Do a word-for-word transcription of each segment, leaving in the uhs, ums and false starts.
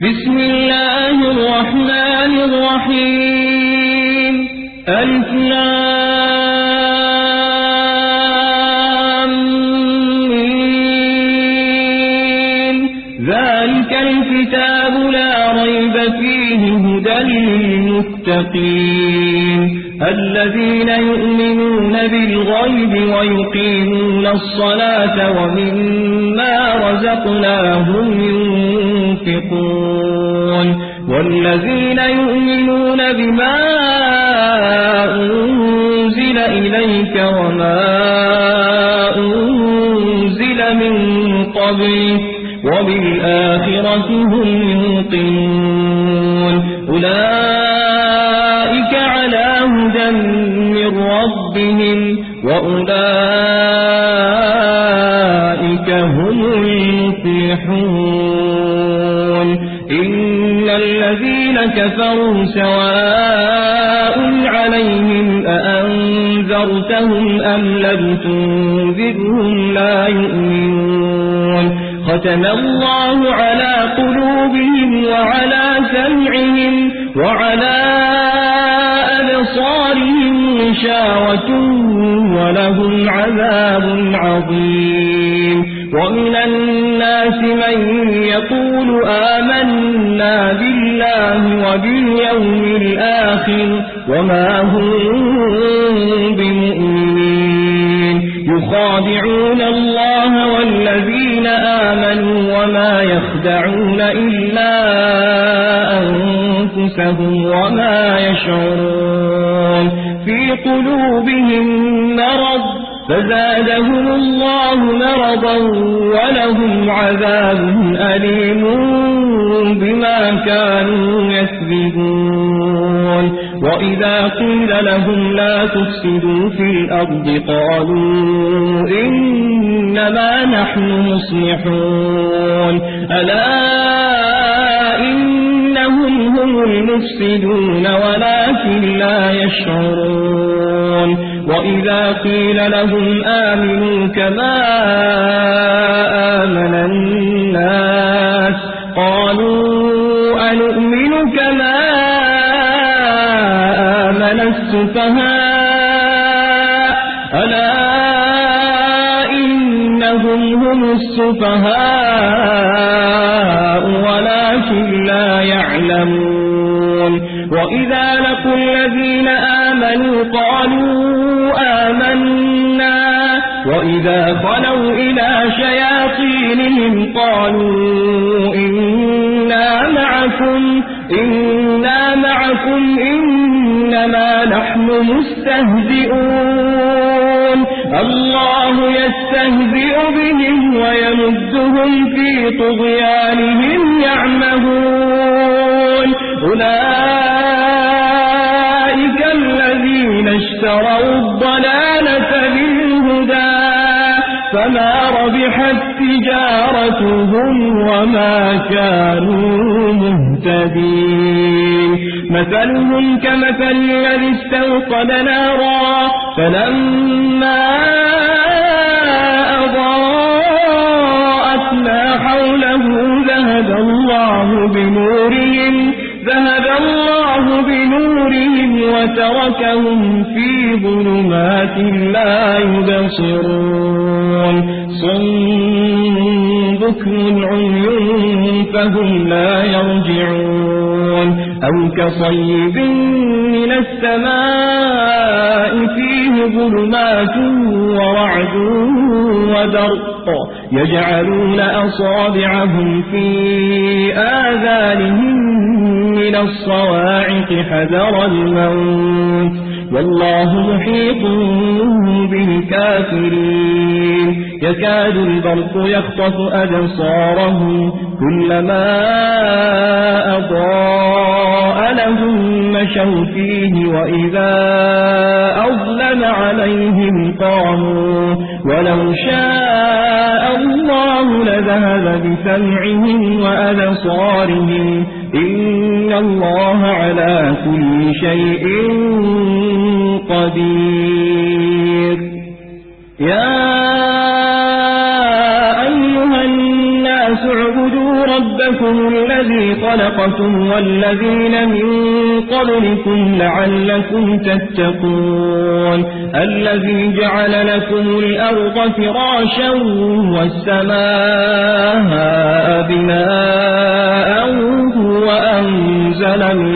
بسم الله الرحمن الرحيم ألف لام ميم ذلك الكتاب لا ريب فيه هدى للمتقين الذين يؤمنون بالغيب ويقيمون الصلاة ومما رزقناهم ينفقون والذين يؤمنون بما أنزل إليك وما أنزل من قبلك وبالآخرة هم يوقنون أولئك على هدى من ربهم وأولئك هم المفلحون إن الذين كفروا سواء عليهم أأنذرتهم أم لم تنذرهم لا يؤمنون ختم الله على قلوبهم وعلى سمعهم وعلى أبصارهم غشاوة ولهم عذاب عظيم ومن الناس من يقول آمنا بالله وباليوم الآخر وما هم بمؤمنين يخادعون الله والذين آمنوا وما يخدعون إلا أنفسهم وما يشعرون في قلوبهم مرض فزادهم الله مرضا ولهم عذاب أليم بما كانوا يكذبون وإذا قيل لهم لا تفسدوا في الأرض قالوا إنما نحن مصلحون ألا إنهم هم المفسدون ولكن لا يشعرون وإذا قيل لهم آمنوا كما آمن الناس قالوا أنؤمن كما آمن السفهاء ألا إنهم هم السفهاء ولكن لا يعلمون وإذا لقوا الذين آمنوا قالوا آمنا وإذا خلوا إلى شياطينهم قالوا إنا معكم إنا معكم إنما نحن مستهزئون الله يستهزئ بهم ويمدهم في طغيانهم يعمهون أولئك الذين اشتروا الضلالة بالهدى فما ربحت تجارتهم وما كانوا مهتدين مثلهم كمثل الذي استوقد نارا فلما أضاءت ما حوله ذهب الله بنورهم ذهب الله بنورهم وتركهم في ظلمات لا يبصرون صم بكم عمي فهم لا يرجعون أو كصيب من السماء فيه ظلمات ورعد وبرق يجعلون أصابعهم في آذانهم من الصواعق حذر الموت والله محيط بالكافرين يكاد البرق يخطف أبصارهم كلما أضاء لهم مشوا فيه وإذا أظلم عليهم قاموا ولو شاء الله لذهب بسمعهم وأبصارهم إن الله على كل شيء قدير يا أيها الناس اعبدوا ربكم ربكم الذي خلقكم والذين من قبلكم لعلكم تتقون الذي جعل لكم الأرض فراشا والسماء بناء وأنزل من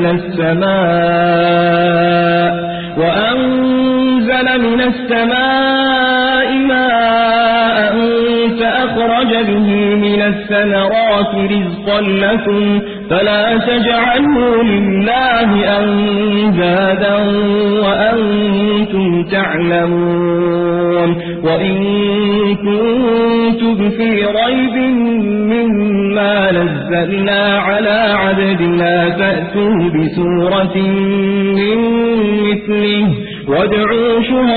السماء وأنزل من السماء ماء فأخرج به من الثمرات رزقا لكم فلا تجعلوا لله أندادا وأنتم تعلمون وإن كنتم في ريب مما نزلنا على عبدنا فأتوا بسورة من مثله وادعوا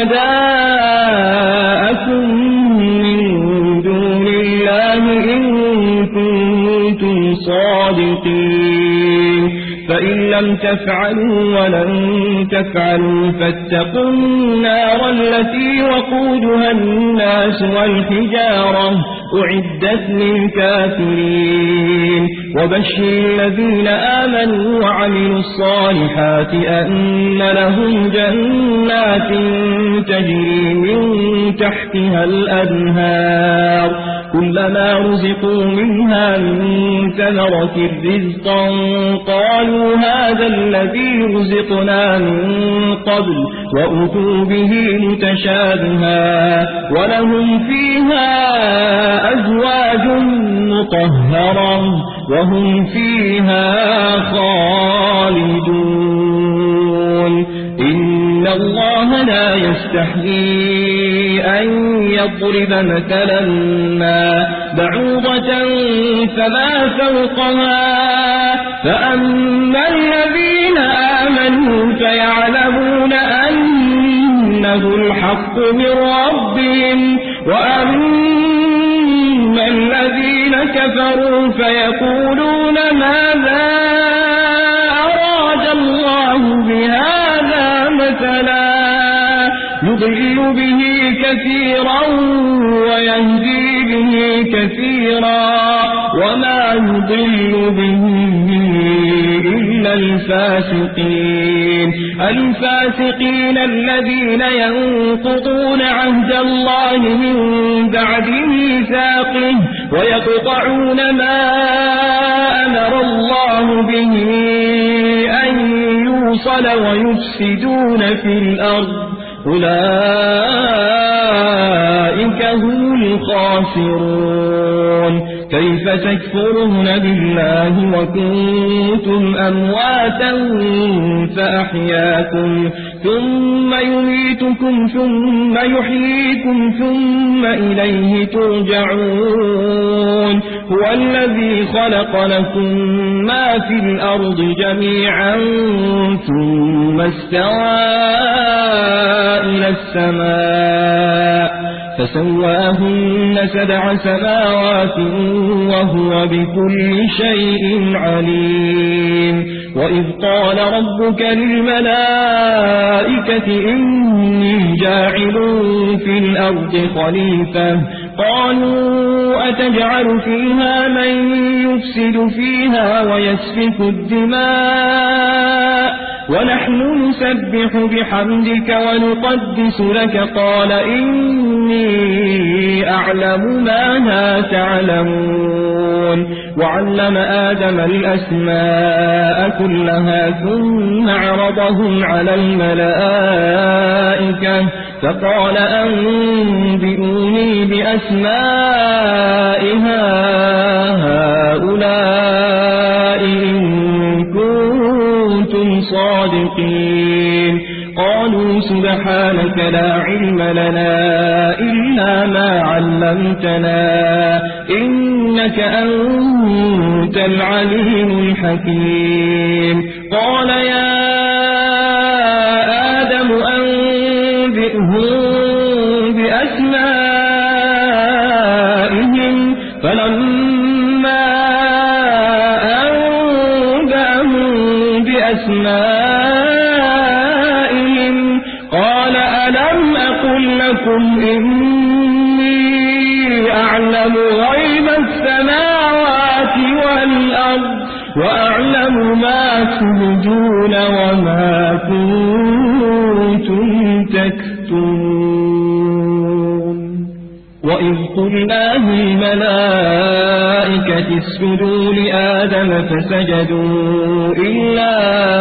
شهداءكم من دون الله إن كنتم صادقين فإن لم تفعلوا ولن تفعلوا فاتقوا النار التي وقودها الناس والحجارة أعدت للكافرين وبشر الذين آمنوا وعملوا الصالحات أن لهم جنات تجري من تحتها الأنهار كلما رزقوا منها من ثمرة رزقا قالوا هذا الذي رزقنا من قبل وأتوا به متشابها ولهم فيها أزواج مطهرة وهم فيها خالدون إن الله لا يستحيي أن يضرب مثلا ما بعوضة فما فوقها فأما الذين آمنوا فيعلمون أنه الحق من ربهم وأما الذين كفروا فيقولون ماذا أراد الله بهذا مثلا يضل به كثيرا ويهدي به كثيرا وما يضل به إلا الفاسقين الفاسقين الذين ينقضون عهد الله من بعد ميثاقه ويقطعون ما أمر الله به أن يوصل ويفسدون في الأرض أولئك هم الخاسرون كيف تكفرون بالله وكنتم أمواتا فأحياكم ثم يميتكم ثم يحييكم ثم إليه ترجعون هو الذي خلق لكم ما في الأرض جميعا ثم استوى إلى السماء فسواهن سبع سماوات وهو بكل شيء عليم وإذ قال ربك للملائكة إني جاعل في الأرض خليفة قالوا أتجعل فيها من يفسد فيها ويسفك الدماء ونحن نسبح بحمدك ونقدس لك قال إني أعلم ما لا تعلمون وعلم آدم الأسماء كلها ثم عرضهم على الملائكة فقال أنبئوني بأسماء هؤلاء إن كنتم صادقين قالوا سبحانك لا علم لنا إلا ما علمتنا إنك أنت العليم الحكيم قال يا آدم أنبئهم بأسمائهم فلما أنبأهم بأسمائهم قال ألم أقل لكم إني أعلم غيب السماوات والأرض الأرض وأعلم ما تبدون وما كنتم تكتمون. وإذ قلنا للملائكة اسجدوا لآدم فسجدوا إلا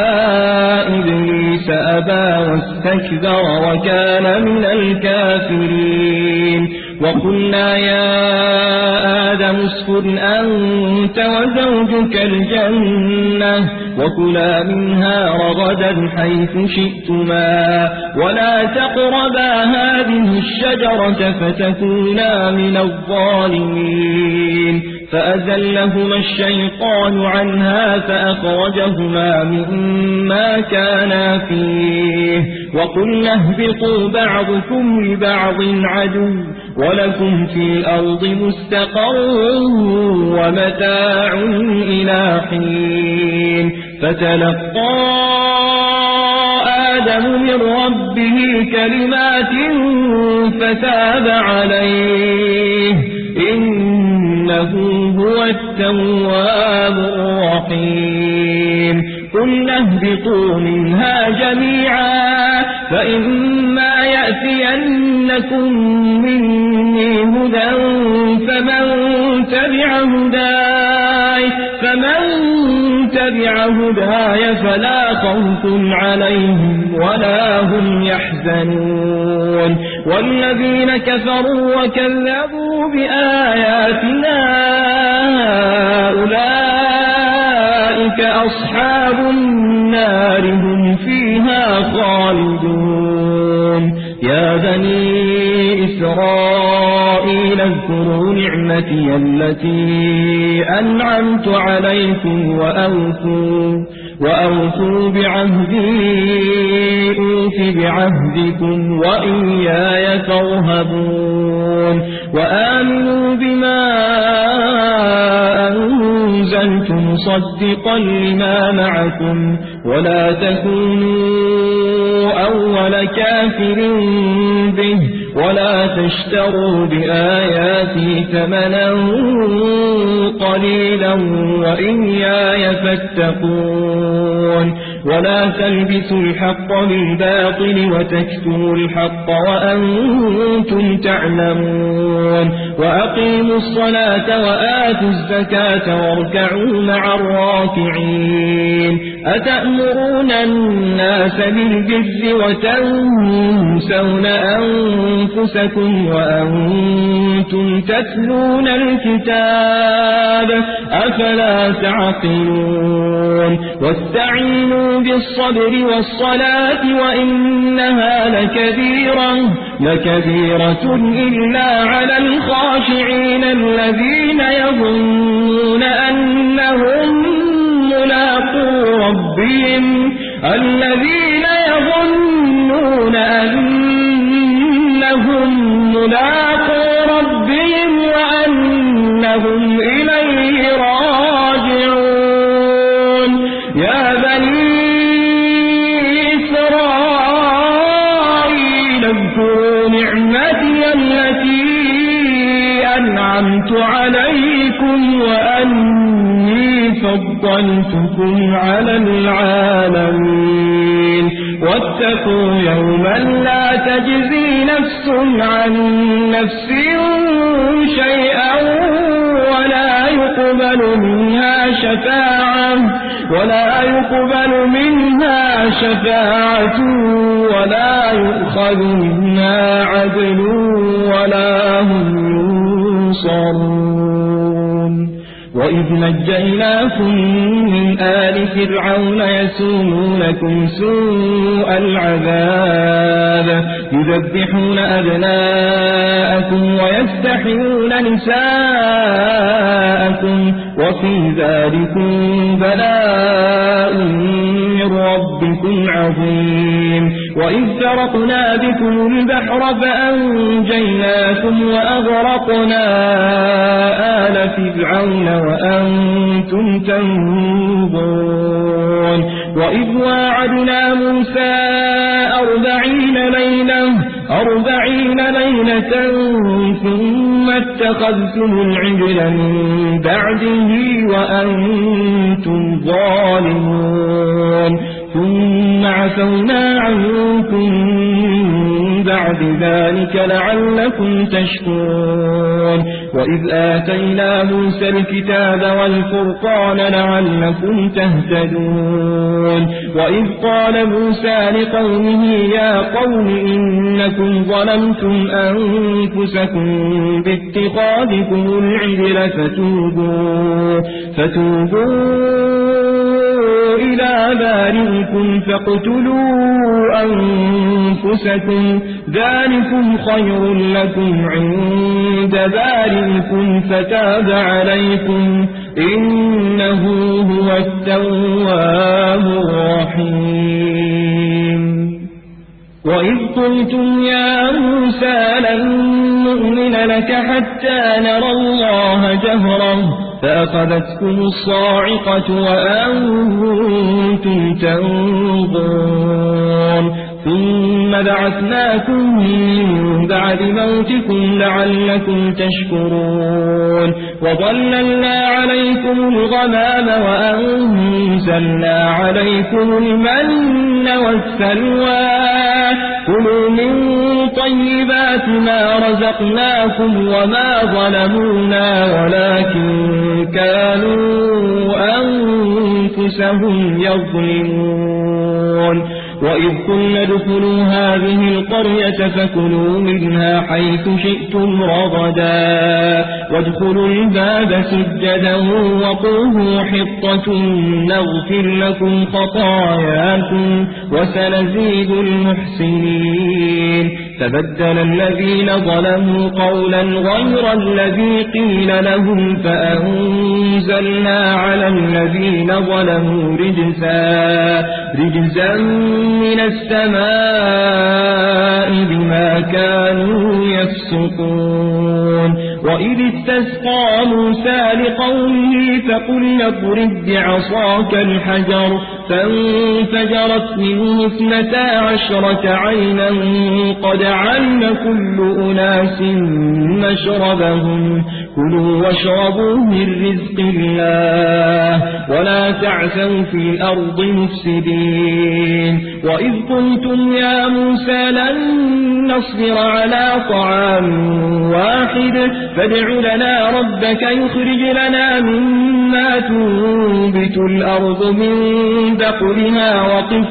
إبليس أبى واستكبر وكان من الكافرين. وقلنا يا آدم اسكن أنت وزوجك الجنة وكلا منها رغدا حيث شئتما ولا تقربا هذه الشجرة فتكونا من الظالمين. فأزلهما الشيطان عنها فأخرجهما مما كانا فيه وقلنا اهبطوا بعضكم لبعض عدو ولكم في الأرض مستقر ومتاع إلى حين. فتلقى آدم من ربه كلمات فتاب عليه إنه هو التواب الرحيم. قلنا اهبطوا منها جميعا فإما يأتينكم مني هدى فمن تبع هداي فمن تبع هداي فلا خوف عليهم ولا هم يحزنون. والذين كفروا وكذبوا بآياتنا أولئك أصحاب النار هم فيها خالدون. يا بني إسرائيل اذكروا نعمتي التي أنعمت عليكم وأوفوا وأوفوا بعهدي أوف بعهدكم وإياي فارهبون. وآمنوا بما أنزلت مصدقا لما معكم ولا تكونوا أول كافر به ولا تشتروا بآياتي ثمنا قليلا وإياي فاتقون. ولا تلبسوا الحق بالباطل وتكتموا الحق وأنتم تعلمون. وأقيموا الصلاة وآتوا الزكاة واركعوا مع الراكعين. أتأمرون الناس بالبر وتنسون أنفسكم وأنتم تتلون الكتاب أفلا تعقلون. واستعينوا بالصبر والصلاة وإنها لكبيرة لكبيرة إلا على الخاشعين الذين يظنون أنهم ملاقو ربهم الذين يظنون أنهم ملاقو ربهم وأنهم إليه راجعون. يا بني إسرائيل اذكروا نعمتي التي أنعمت عليكم وأني فضلتكم على العالمين. واتقوا يوما لا تجزي نفس عن نفس شيئا ولا يقبل منها شفاعة ولا يقبل منها شفاعة ولا يؤخذ منها عدل ولا هم ينصرون. وإذ نجيناكم من آل فرعون يسومونكم سوء العذاب يذبحون أبناءكم ويستحيون نساءكم وفي ذلكم بلاء من ربكم عظيم. وإذ فرقنا بكم البحر فأنجيناكم وأغرقنا آل فرعون وأنتم تنظرون. وإذ واعدنا موسى أربعين ليلة أربعين ليلة ثم اتخذتم العجل من بعده وأنتم ظالمون ثم عفونا عنكم بعد ذلك لعلكم تشكرون وإذ آتينا موسى الكتاب والفرقان لعلكم تهتدون وإذ قال موسى لقومه يا قوم إنكم ظلمتم أنفسكم باتخاذكم العجل فتوبوا فتوبوا إلى بارئكم فاقتلوا أنفسكم ذلكم خير لكم عند بارئكم فتاب عليكم إنه هو التواب الرحيم وإذ قلتم يا موسى لن نؤمن لك حتى نرى الله جهرا فأخذتكم الصاعقة وأنتم تنظرون ثم بعثناكم من بعد موتكم لعلكم تشكرون وظللنا عليكم الغمام وأنزلنا عليكم المن والسلوى كلوا من طيبات ما رزقناكم وما ظلمونا ولكن كانوا أنفسهم يظلمون وإذ قلنا ادخلوا هذه القرية فكلوا منها حيث شئتم رغدا وادخلوا الباب سجدا وقولوا حطة نغفر لكم خطاياكم وسنزيد المحسنين فبدل الذين ظلموا قولا غير الذي قيل لهم فأنزلنا على الذين ظلموا رجزا رجزا من السماء بما كانوا يفسقون وإذ استسقى موسى لقومه فقل اضرب بعصاك الحجر فانفجرت منه اثنتا عشرة عينا قد علم كل أناس مشربهم كلوا واشربوا من رزق الله ولا تعثوا في الأرض مفسدين وإذ قلتم يا موسى لن نصبر على طعام واحد فادع لنا ربك يخرج لنا مما تنبت الأرض من بقلها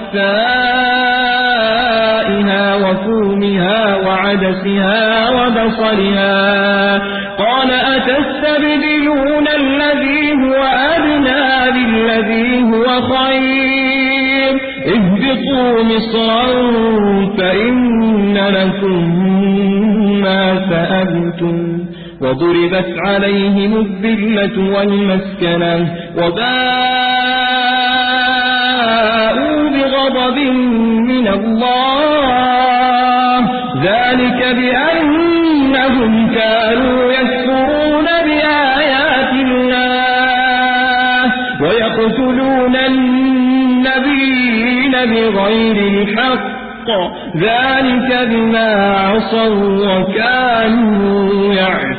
وقثائها وفومها وعدسها وبصلها قال أتستبدلون الذي هو أدنى بالذي هو خير اهبطوا مصرا فإن لكم ما سألتم وضربت عليهم الذلة والمسكنة وباءوا بغضب من الله ذلك بأنهم كانوا يكفرون بآيات الله ويقتلون النبيين بغير الحق ذلك بما عصوا وكانوا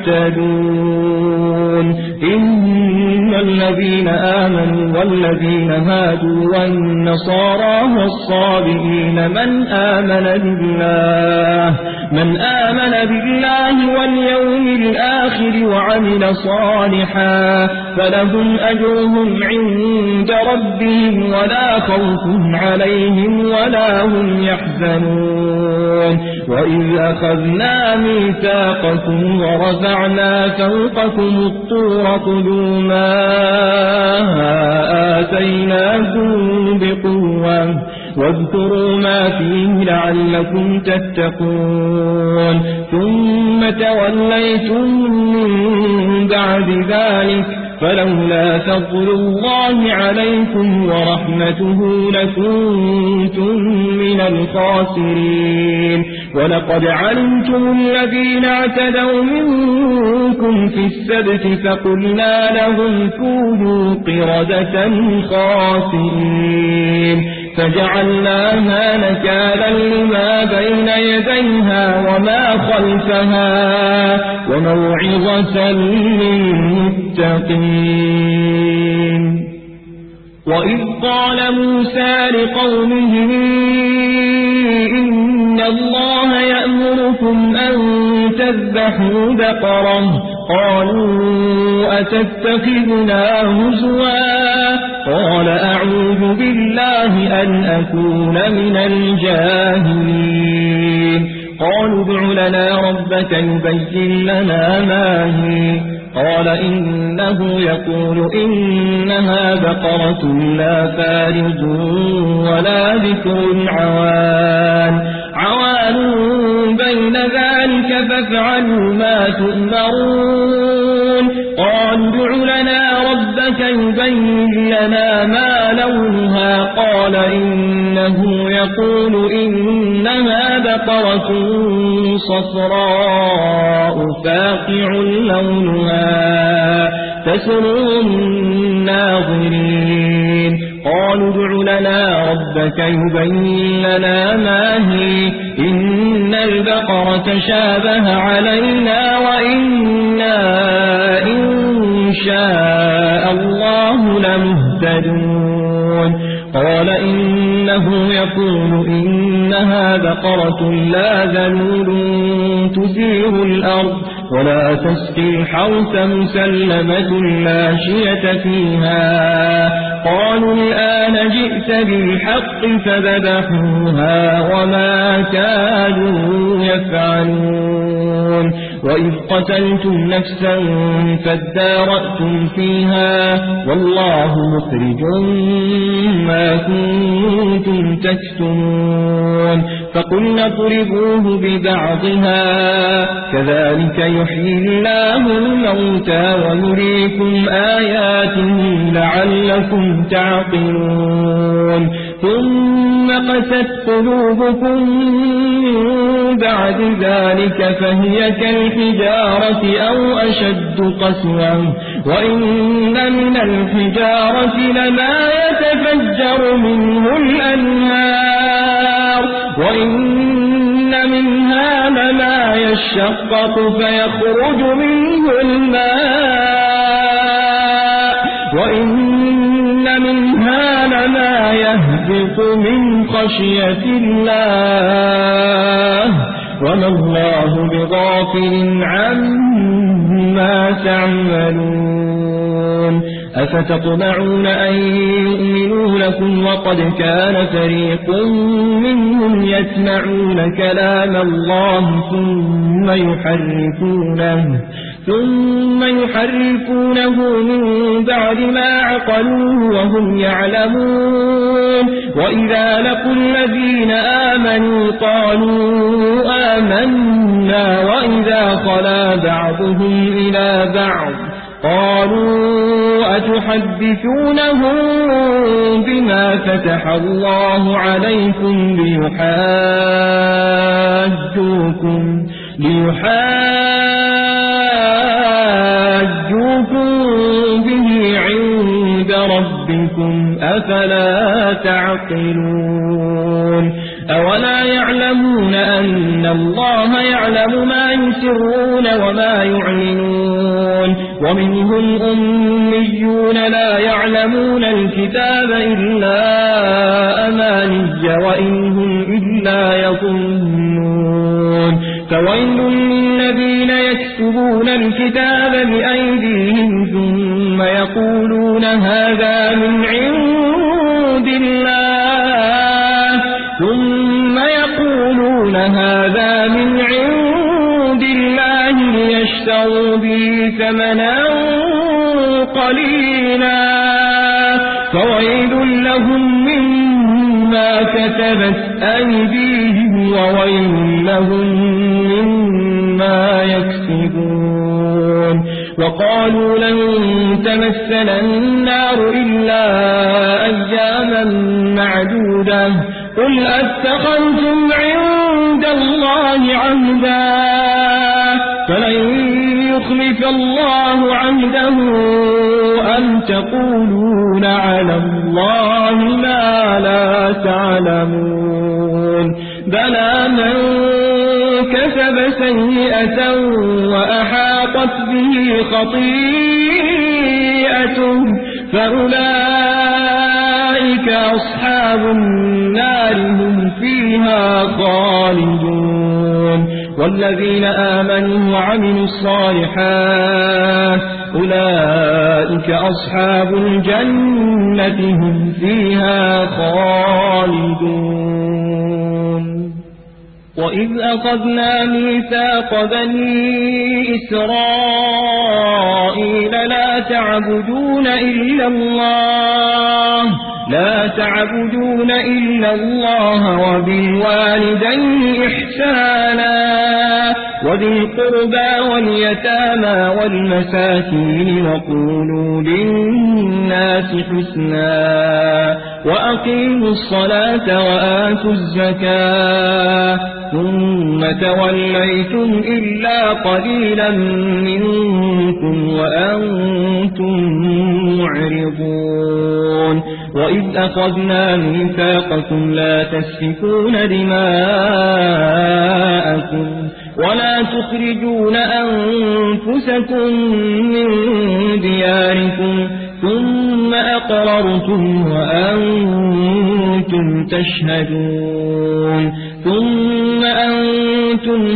يعتدون إن الذين آمنوا والذين هادوا والنصارى والصابئين من آمن بالله من آمن بالله واليوم الآخر وعمل صالحا فلهم أجرهم عند ربهم ولا خوف عليهم ولا هم يحزنون وإذ أخذنا ميثاقكم ورفعنا فوقكم الطور خذوا ما آتيناكم بقوة واذكروا ما فيه لعلكم تتقون ثم توليتم من بعد ذلك فلولا فضل الله عليكم ورحمته لكنتم من الخاسرين ولقد علمتم الذين اعتدوا منكم في السبت فقلنا لهم كونوا قردة خاسئين فجعلناها نكالا لما بين يديها وما خلفها وموعظة للمتقين. وإذ قال موسى لقومه إن الله يأمركم أن تذبحوا بقرة قالوا أتتخذنا هزوا قال أعوذ بالله أن أكون من الجاهلين. قالوا ادع لنا ربك يبين لنا ما هي قال إنه يقول إنها بقرة لا فارض ولا بكر عوان عوان بين ذلك فافعلوا ما تؤمرون. قالوا ادع لنا ربك يبين لنا ما لونها قال إنه يقول إنها بقرة صفراء فاقع لونها تسر الناظرين. قالوا ادع لنا ربك يبين لنا ما هي إن البقرة شابه علينا وإنا إن شاء الله لمهتدون. قال إنه يقول إنها بقرة لا ذلول تثير الأرض ولا تسقي الحرث مسلمة لا شية فيها. قالوا الآن جئت بالحق فذبحوها وما كانوا يفعلون. وإذ قتلتم نفسا فادارأتم فيها والله مخرج ما كنتم تكتمون. فقلنا اضربوه ببعضها كذلك يحيي الله الموتى ويريكم آياته لعلكم تعقلون. ثم قست قلوبكم بعد ذلك فهي كالحجارة أو أشد قسوة وإن من الحجارة لما يتفجر منه الأنهار وإن منها لما يشقق فيخرج منه الماء وإن منها لما يهبط من خشية الله وما الله بغافل عما تعملون. أفتطمعون أن يؤمنوا لكم وقد كان فريق منهم يسمعون كلام الله ثم يحرفونه ثم يحرفونه من بعد ما عقلوه وهم يعلمون. وإذا لقوا الذين آمنوا قالوا آمنا وإذا خلا بعضهم إلى بعض قالوا أتحدثونهم بما فتح الله عليكم ليحاجوكم ليحاجوكم به عند ربكم أفلا تعقلون. أولا يعلمون أن الله يعلم ما يسرون وما يعلنون. ومنهم أميون لا يعلمون الكتاب إلا أماني وإنهم إلا يظنون. فويل للذين يكتبون الكتاب بأيديهم ثم يقولون هذا من عند الله ثم يقولون هذا من عند الله ليشتروا به ثمنا قليلا فويل لهم مما كتبت أيديهم وويل لهم مما يكسبون. وقالوا لن تمسنا النار إلا أياما معدودة قل أتخذتم عند الله عهدا فلن يخلف الله عهده أم تقولون على الله ما لا تعلمون. سيئة وأحاطت به خطيئته فأولئك أصحاب النار هم فيها خالدون والذين آمنوا وعملوا الصالحات أولئك أصحاب الجنة هم فيها خالدون وإذ أخذنا ميثاق بني إسرائيل لا تعبدون إلا الله لا تعبدون إلا الله وبالوالدين إحسانا وذي القربى واليتامى والمساكين وقولوا للناس حسنا وأقيموا الصلاة وآتوا الزكاة ثم توليتم إلا قليلا منكم وأنتم معرضون وإذ أخذنا ميثاقكم لا تسفكون دماءكم ولا تخرجون أنفسكم من دياركم ثم أقررتم وأنتم تشهدون ثم أنتم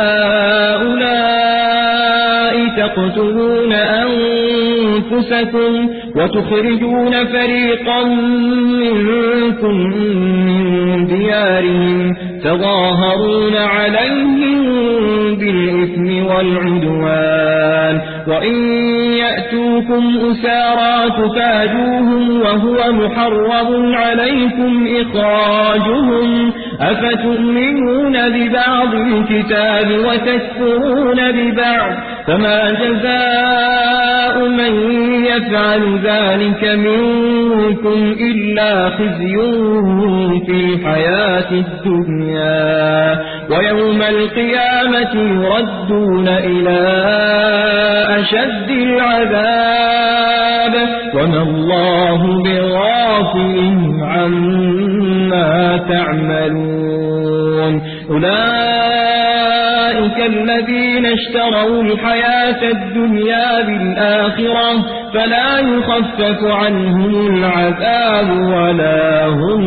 هؤلاء تقتلون أنفسكم وتخرجون فريقا منكم من ديارهم تظاهرون عليهم بالإثم والعدوان وإن يأتوكم أسارى تفادوهم وهو محرم عليكم إخراجهم أفتؤمنون ببعض الكتاب وتكفرون ببعض فما جزاء من يفعل ذلك منكم إلا خزي في الحياة الدنيا ويوم القيامة يردون إلى أشد العذاب وما الله بغافل عما تعملون أولئك الذين اشتروا الحياة الدنيا بالآخرة فلا يخفف عنهم العذاب ولا هم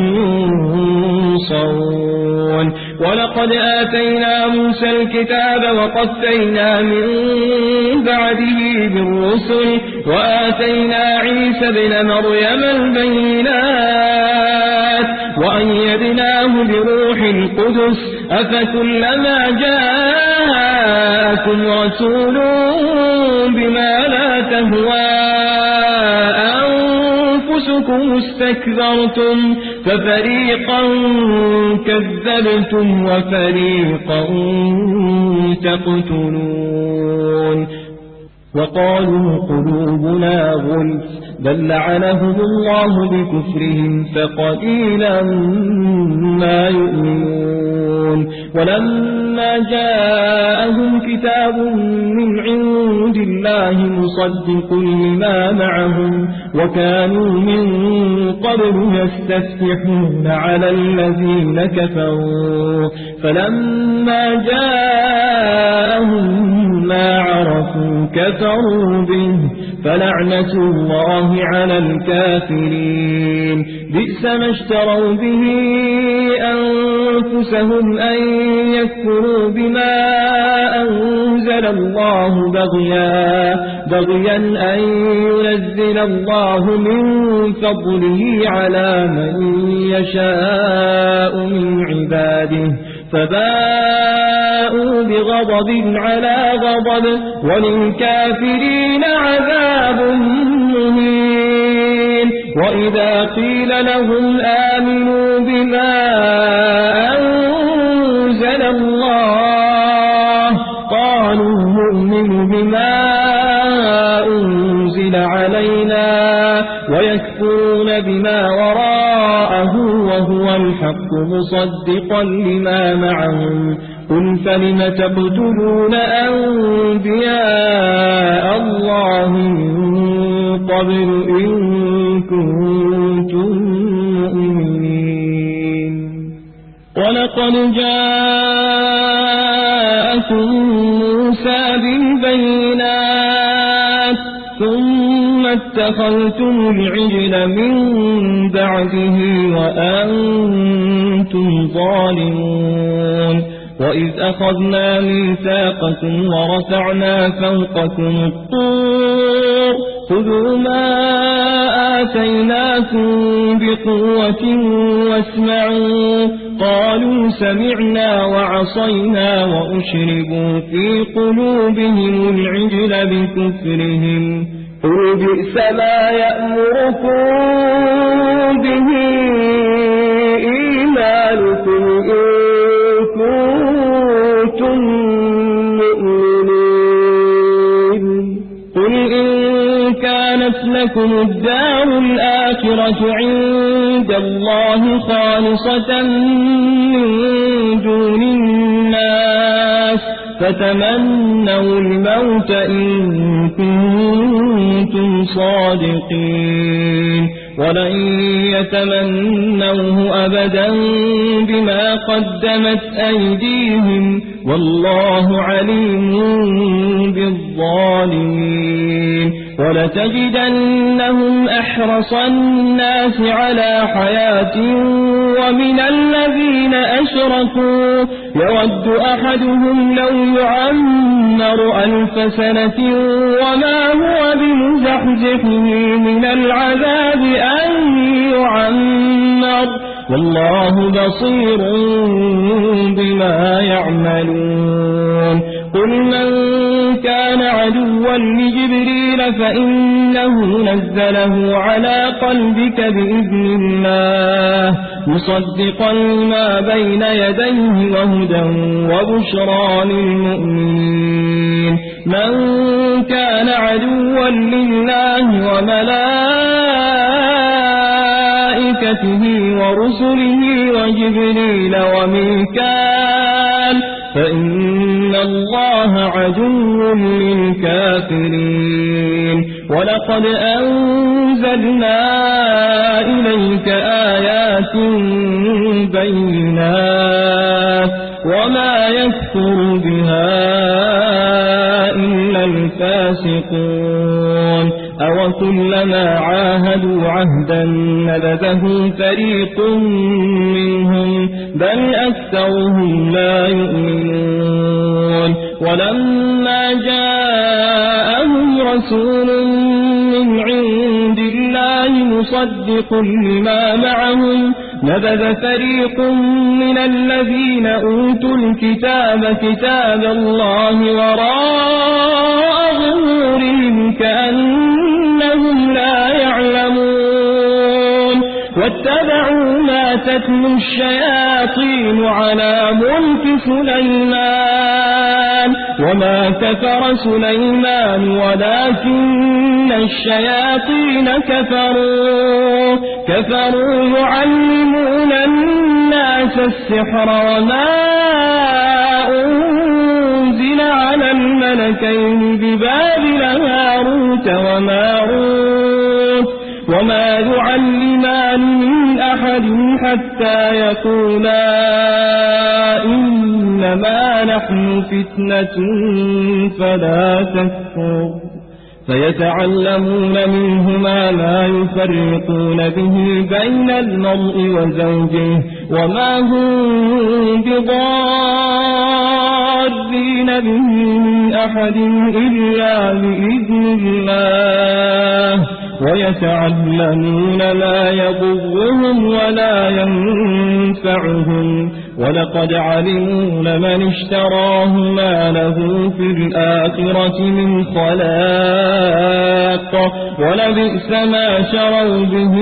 ينصرون ولقد آتينا موسى الكتاب وقفينا من بعده بالرسل وآتينا عيسى ابن مريم البينات وأيدناه بروح القدس أفكلما جاءكم رسول بما لا تهوى أنفسكم استكبرتم ففريقا كذبتم وفريقا تقتلون وقالوا قلوبنا غلف بل لعنهم الله بكفرهم فقليلا ما يؤمنون ولما جاءهم كتاب من عند الله مصدق لما معهم وكانوا من قبل يستفتحون على الذين كفروا فلما جاءهم ما عرفوا كفروا به فلعنة الله على الكافرين بئس ما اشتروا به أنفسهم أن يكفروا بما أنزل الله بغيا بغيا أن ينزل الله من فضله على من يشاء من عباده فباءوا بغضب على غضب وللكافرين عذاب مهين وإذا قيل لهم آمنوا بما أنزل الله قالوا نؤمن بما أنزل علينا ويكفرون بما وراءه وهو الحق مصدقا لما معهم قل فلم تقتلون أنبياء الله من قبل إن كنتم مؤمنين ولقد جاء جاءكم موسى بالبينات ثم اتخذتم العجل من بعده وأنتم ظالمون وإذ أخذنا ميثاقكم ورفعنا فوقكم الطور خذوا ما آتيناكم بقوة واسمعوا قالوا سمعنا وعصينا وأشربوا في قلوبهم العجل بكفرهم قل بئس ما يأمركم به إيمانكم إن كنتم مؤمنين قل إن كانت لكم الدار الآخرة عند الله خالصة من دون الناس فتمنوا الموت إن كنتم صادقين ولن يتمنوه أبدا بما قدمت أيديهم والله عليم بالظالمين ولتجدنهم أحرص الناس على حياة ومن الذين أشركوا يود أحدهم لو يعمر ألف سنة وما هو بمزحزحه من العذاب أن يعمر والله بصير بما يعملون قل من كان عدوا لجبريل فإنه نزله على قلبك بإذن الله مصدقا لما بين يديه وهدى وبشرى للمؤمنين من كان عدوا لله وملائكته ورسله وجبريل وميكال فإن الله عدو للكافرين ولقد أنزلنا إليك آيات بينات وما يكفر بها إلا الفاسقون أو كلما عاهدوا عهدا نبذه فريق منهم بل أكثرهم لا يؤمنون ولما جاءهم رسول من عند الله مصدق لما معهم نبذ فريق من الذين أوتوا الكتاب كتاب الله وراء ظهورهم كأنهم لا يعلمون واتبعوا ما تتلو الشياطين على ملك سليمان وما كفر سليمان ولكن الشياطين كفروا كفروا يعلمون الناس السحر وما أنزل على الملكين ببابل هاروت وماروت وما يعلمان من أحد حتى يقولا إنما نحن فتنة فلا تكفر فيتعلمون منهما ما يفرقون به بين المرء وزوجه وما هم بضارين به من أحد إلا بإذن الله ويتعلمون ما يضرهم ولا ينفعهم ولقد علموا لمن اشتراه ما له في الآخرة من خلاق ولبئس ما شروا به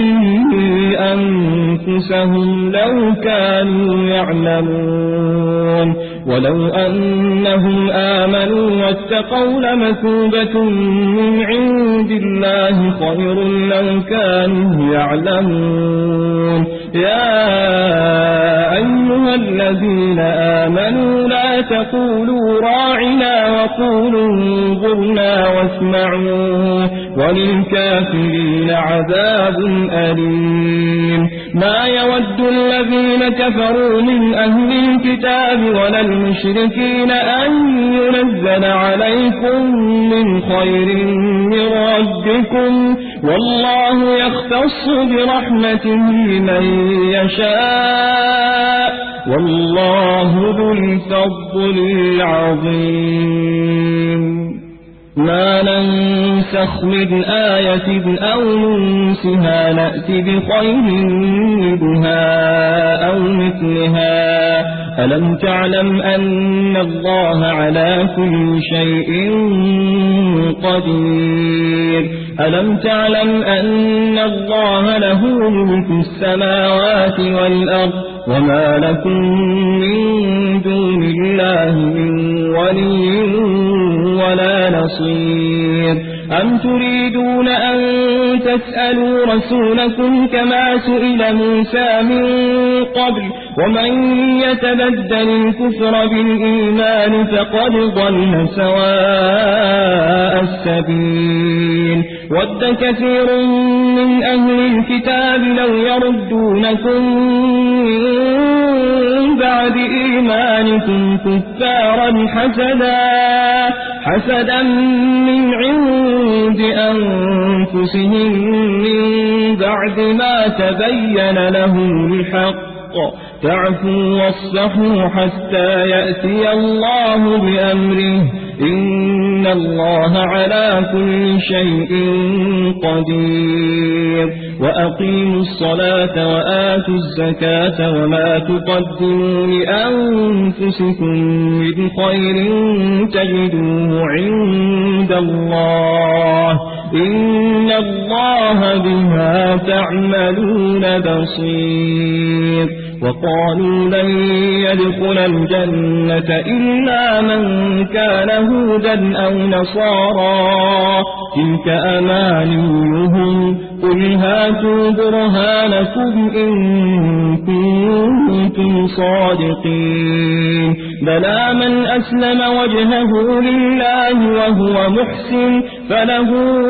أنفسهم لو كانوا يعلمون ولو أنهم آمنوا واتقوا لمثوبة من عند الله خير لو كانوا يعلمون يا أيها الذين آمنوا لا تقولوا راعنا وقولوا انظرنا واسمعوا وللكافرين عذاب أليم ما يود الذين كفروا من أهل الكتاب ولا المشركين أن ينزل عليكم من خير من ربكم والله يختص برحمته من يشاء والله ذو الفضل العظيم ما ننسخ من آية أو ننسها نأتي بخير منها أو مثلها ألم تعلم أن الله على كل شيء قدير ألم تعلم أن الله له ملك السماوات والأرض وما لكم من دون الله من ولي ولا نصير أم تريدون أن تسألوا رسولكم كما سئل موسى من قبل ومن يتبدل الكفر بالإيمان فقد ضل سواء السبيل ود كثير من أهل الكتاب لو يردونكم من بعد إيمانكم كفارا حسدا حسدا من عند أنفسهم من بعد ما تبين لهم الحق تعفوا واصفحوا حتى يأتي الله بأمره إن الله على كل شيء قدير وأقيموا الصلاة وآتوا الزكاة وما تقدموا لأنفسكم من خير تجدوه عند الله إن الله بما تعملون بصير وقالوا لن يدخل الجنة إلا من كان هودا أو نصارى تلك أمانيهم قل هاتوا برهانكم إن كنتم صادقين بلى من أسلم وجهه لله وهو محسن فله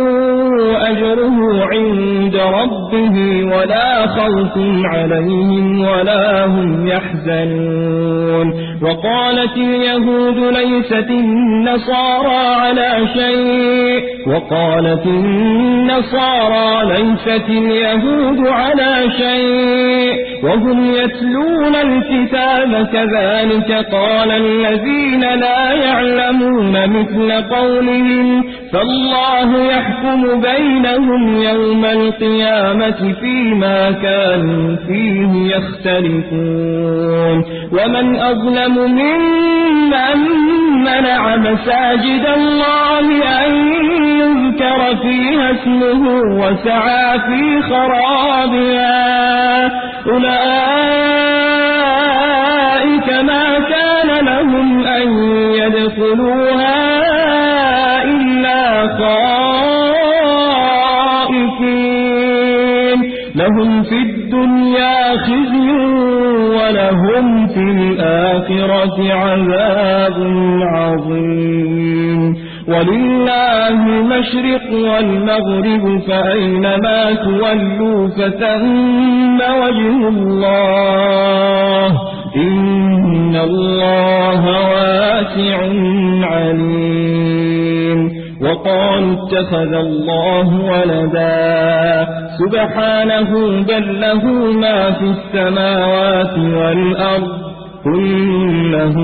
أجره عند ربه ولا خوف عليهم ولا هم يحزنون وقالت اليهود ليست النصارى على شيء وقالت النصارى ليست اليهود على شيء وهم يتلون الكتاب كذلك قال الذين لا يعلمون مثل قولهم فالله يحكم بينهم يوم القيامة فيما كانوا فيه يختلفون ومن أظلم ممن منع مساجد الله أن يذكر فيها اسمه وسعى في خرابها أولئك ما كان لهم أن يدخلوها إلا خائفين لهم في الدنيا خزي ولهم في الآخرة عذاب عظيم ولله المشرق والمغرب فأينما تولوا فثم وجه الله إن الله واسع عليم وقالوا اتخذ الله ولدا سبحانه بل له ما في السماوات والأرض كله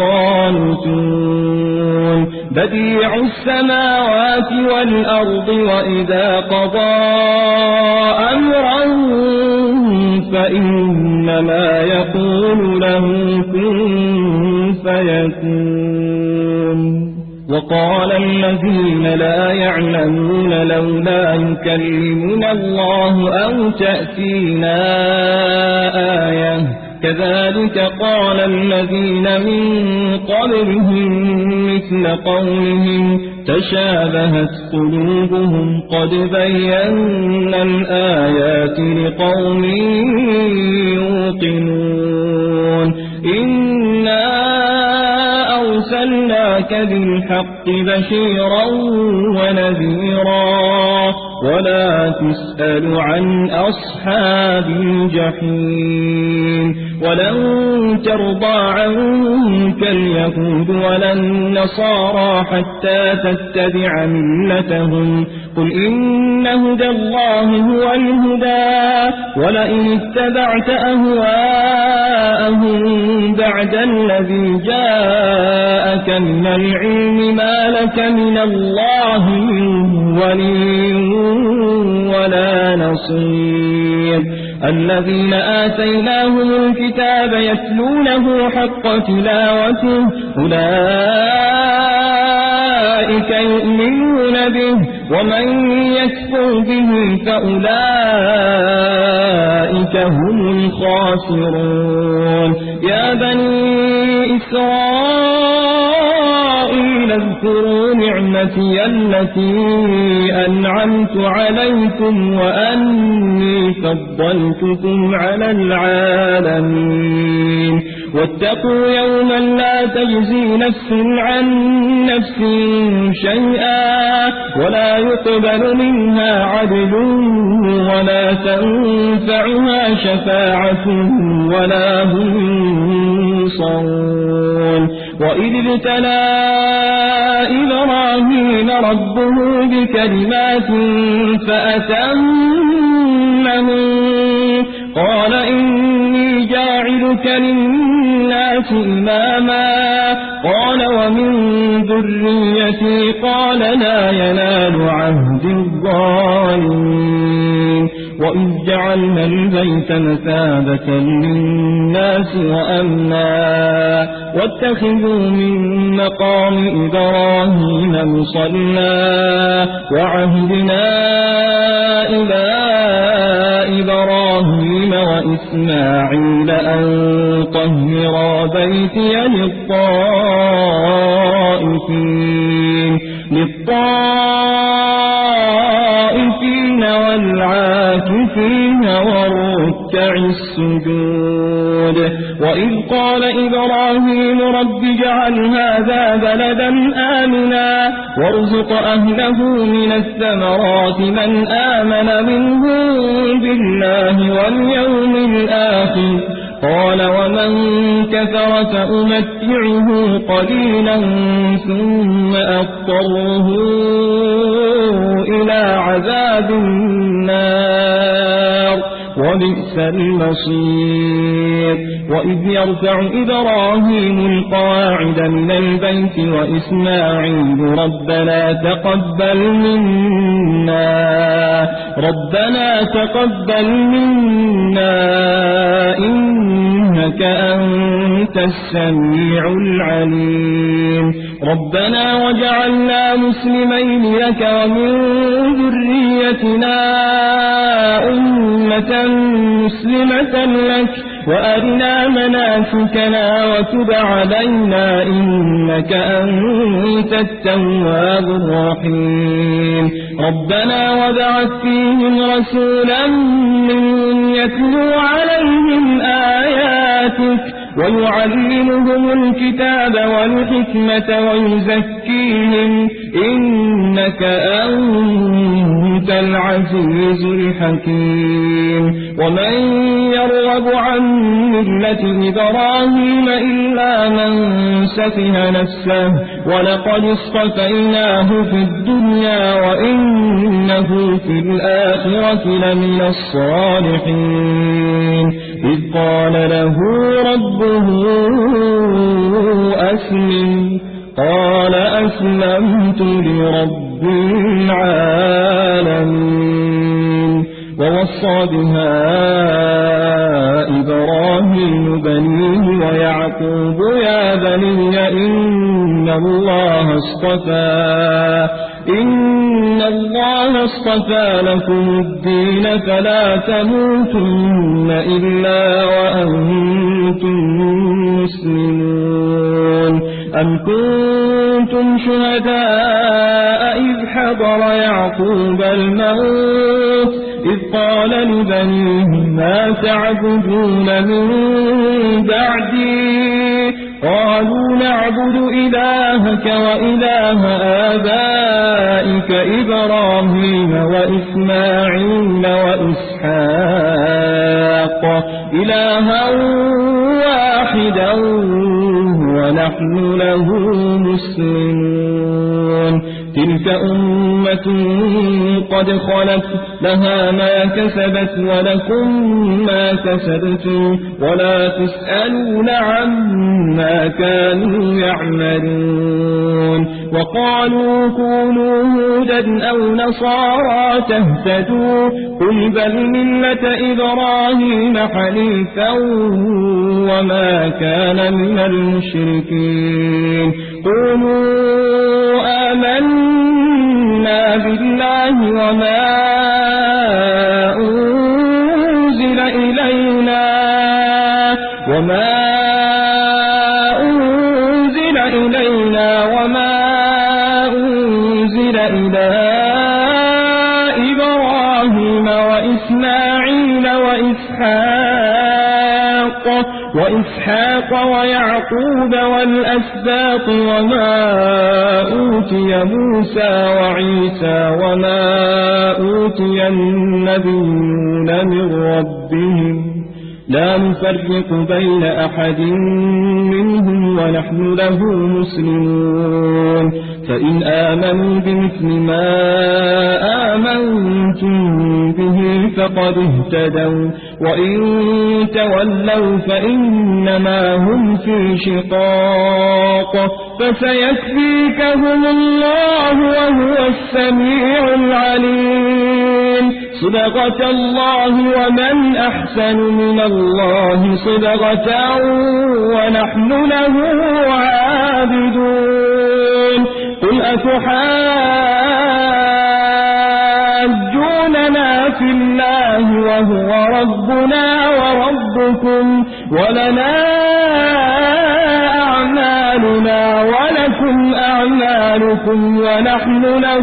قانتون بديع السماوات والأرض وإذا قضى أمرا فإنما يقول له كن فيكون وقال الذين لا يعلمون لولا يكلمنا الله أو تأتينا آية كذلك قال الذين من قبلهم مثل قولهم تشابهت قلوبهم قد بينا الآيات لقوم يوقنون إنا أرسلناك بالحق بشيرا ونذيرا ولا تسأل عن أصحاب الجحيم ولن ترضى عنك اليهود ولا النصارى حتى تتبع ملتهم قل إن هدى الله هو الهدى ولئن اتبعت أهواءهم بعد الذي جاءك من العلم ما لك من الله من ولي ولا نصير الذين آتيناهم الكتاب يتلونه حق تلاوته أولئك يؤمنون به ومن يكفر به فأولئك هم الخاسرون يا بني إسرائيل اذكروا نعمتي التي أنعمت عليكم وأني فضلتكم على العالمين واتقوا يوما لا تجزي نفس عن نفس شيئا ولا يقبل منها عدل ولا تنفعها شفاعة ولا هم ينصرون وإذ ابتلى إبراهيم ربه بكلمات فأتمهن قال إني جاعلك للناس إماما قال ومن ذريتي قال لا ينال عهد الظالمين وإذ جعلنا البيت مثابة للناس وأمنا واتخذوا من مقام إبراهيم مصلى وعهدنا إلى إبراهيم وإسماعيل أن طهرا بيتي للطائفين للطائفين والعاكفين والركع السجود وإذ قال إبراهيم رب اجعل هذا بلدا آمنا وارزق أهله من الثمرات من آمن منهم بالله واليوم الآخر قال ومن كفر فأمتعه قليلا ثم أضطره إلى عذاب النار وبئس المصير وإذ يرفع إبراهيم القواعد من البيت وإسماعيل ربنا تقبل منا ربنا تقبل منا إنك أنت السميع العليم ربنا وجعلنا مسلمين لك ومن ذريتنا أمة مسلمة لك وأرنا مناسكنا وتب علينا إنك أنت التواب الرحيم ربنا وبعث فيهم رسولا منهم يتلو عليهم آياتك ويعلمهم الكتاب والحكمة ويزكيهم إنك أنت العزيز الحكيم ومن يرغب عن ملة إبراهيم إلا من سفه نفسه ولقد اصطفيناه في الدنيا وإنه في الآخرة لمن الصالحين إذ قال له ربه أسلم قال أسلمت لرب العالمين ووصى بها إبراهيم بنيه ويعقوب يا بني إن الله اصطفى إن الله اصطفى لكم الدين فلا تموتن إلا وأنتم مسلمون أم كنتم شهداء إذ حضر يعقوب الموت إذ قال لبنيه ما تعبدون من بعدي قالوا نعبد إلهك وإله آبائك إبراهيم وإسماعيل وإسحاق إلها واحدا ونحن له مسلمون تلك أمة قد خلت لها ما كسبت ولكم ما كسبتم ولا تسألون عما كانوا يعملون وقالوا كونوا هودا أو نصارى تهتدوا قل بل ملة إبراهيم حنيفا وما كان من المشركين قولوا آمنا بالله وما أنزل إلينا وما أنزل إلينا وما أنزل إلى إبراهيم وإسماعيل وإسحاق وإسحاق ويعقوب والأسباط وما أوتي موسى وعيسى وما أوتي النبيون من ربهم لا نفرق بين أحد منهم ونحن له مسلمون فإن آمنوا بمثل ما آمنتم به فقد اهتدوا وإن تولوا فإنما هم في شقاق فسيكفيكهم الله وهو السميع العليم صدقة الله ومن أحسن من الله صدقة ونحن له عابدون قل أتحاجوننا في الله وهو ربنا وربكم ولنا أعمالنا ولكم أعمالكم ونحن له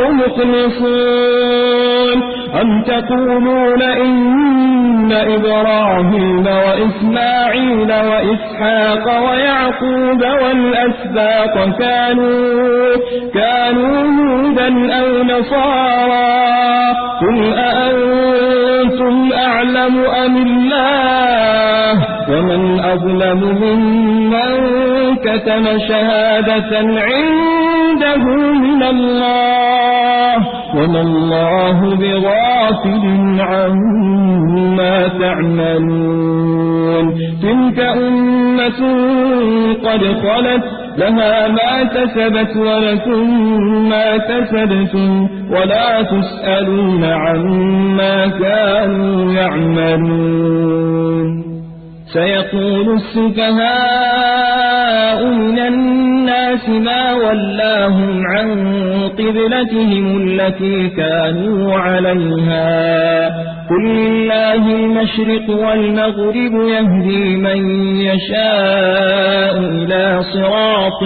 مخلصون أم تقولون إن إبراهيم وإسماعيل وإسحاق ويعقوب والأسباط كانوا كانوا هودا أو نصارى قل أأنتم أعلم أم الله ومن أظلم ممن كتم شهادة عنده من الله وما الله بغافل عما تعملون تلك أمة قد خلت لها ما كسبت ولكم ما كسبتم ولا تسألون عما كانوا يعملون سيقول السفهاء من الناس ما ولاهم عن قبلتهم التي كانوا عليها قل لله المشرق والمغرب يهدي من يشاء إلى صراط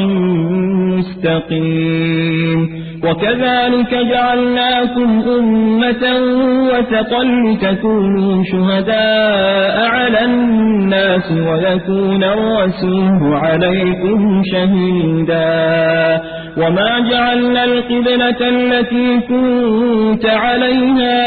مستقيم وكذلك جعلناكم أمة وسطا لتكونوا شهداء على الناس ويكون الرسول عليكم شهيدا وما جعلنا القبلة التي كنت عليها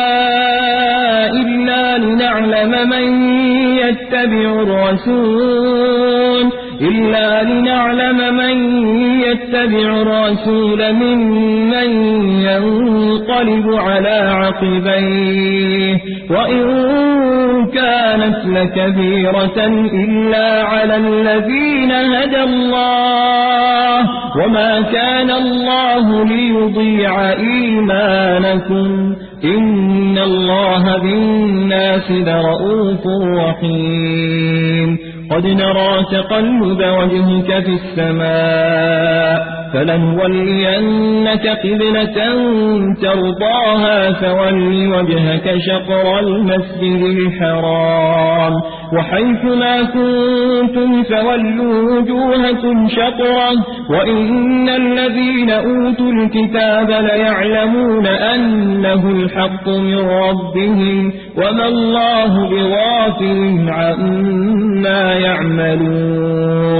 إلا لنعلم من يتبع الرسول إلا لنعلم من يتبع الرسول ممن ينقلب على عقبيه وإن كانت لكبيرة إلا على الذين هدى الله وما كان الله ليضيع إيمانكم إن الله بالناس لرؤوف رحيم قد نرى تقلب وجهك في السماء فلنولينك قبلة ترضاها فول وجهك شطر المسجد الحرام وحيث ما كنتم فولوا وجوهكم شطره وإن الذين أوتوا الكتاب ليعلمون أنه الحق من ربهم وما الله بغافل عما يعملون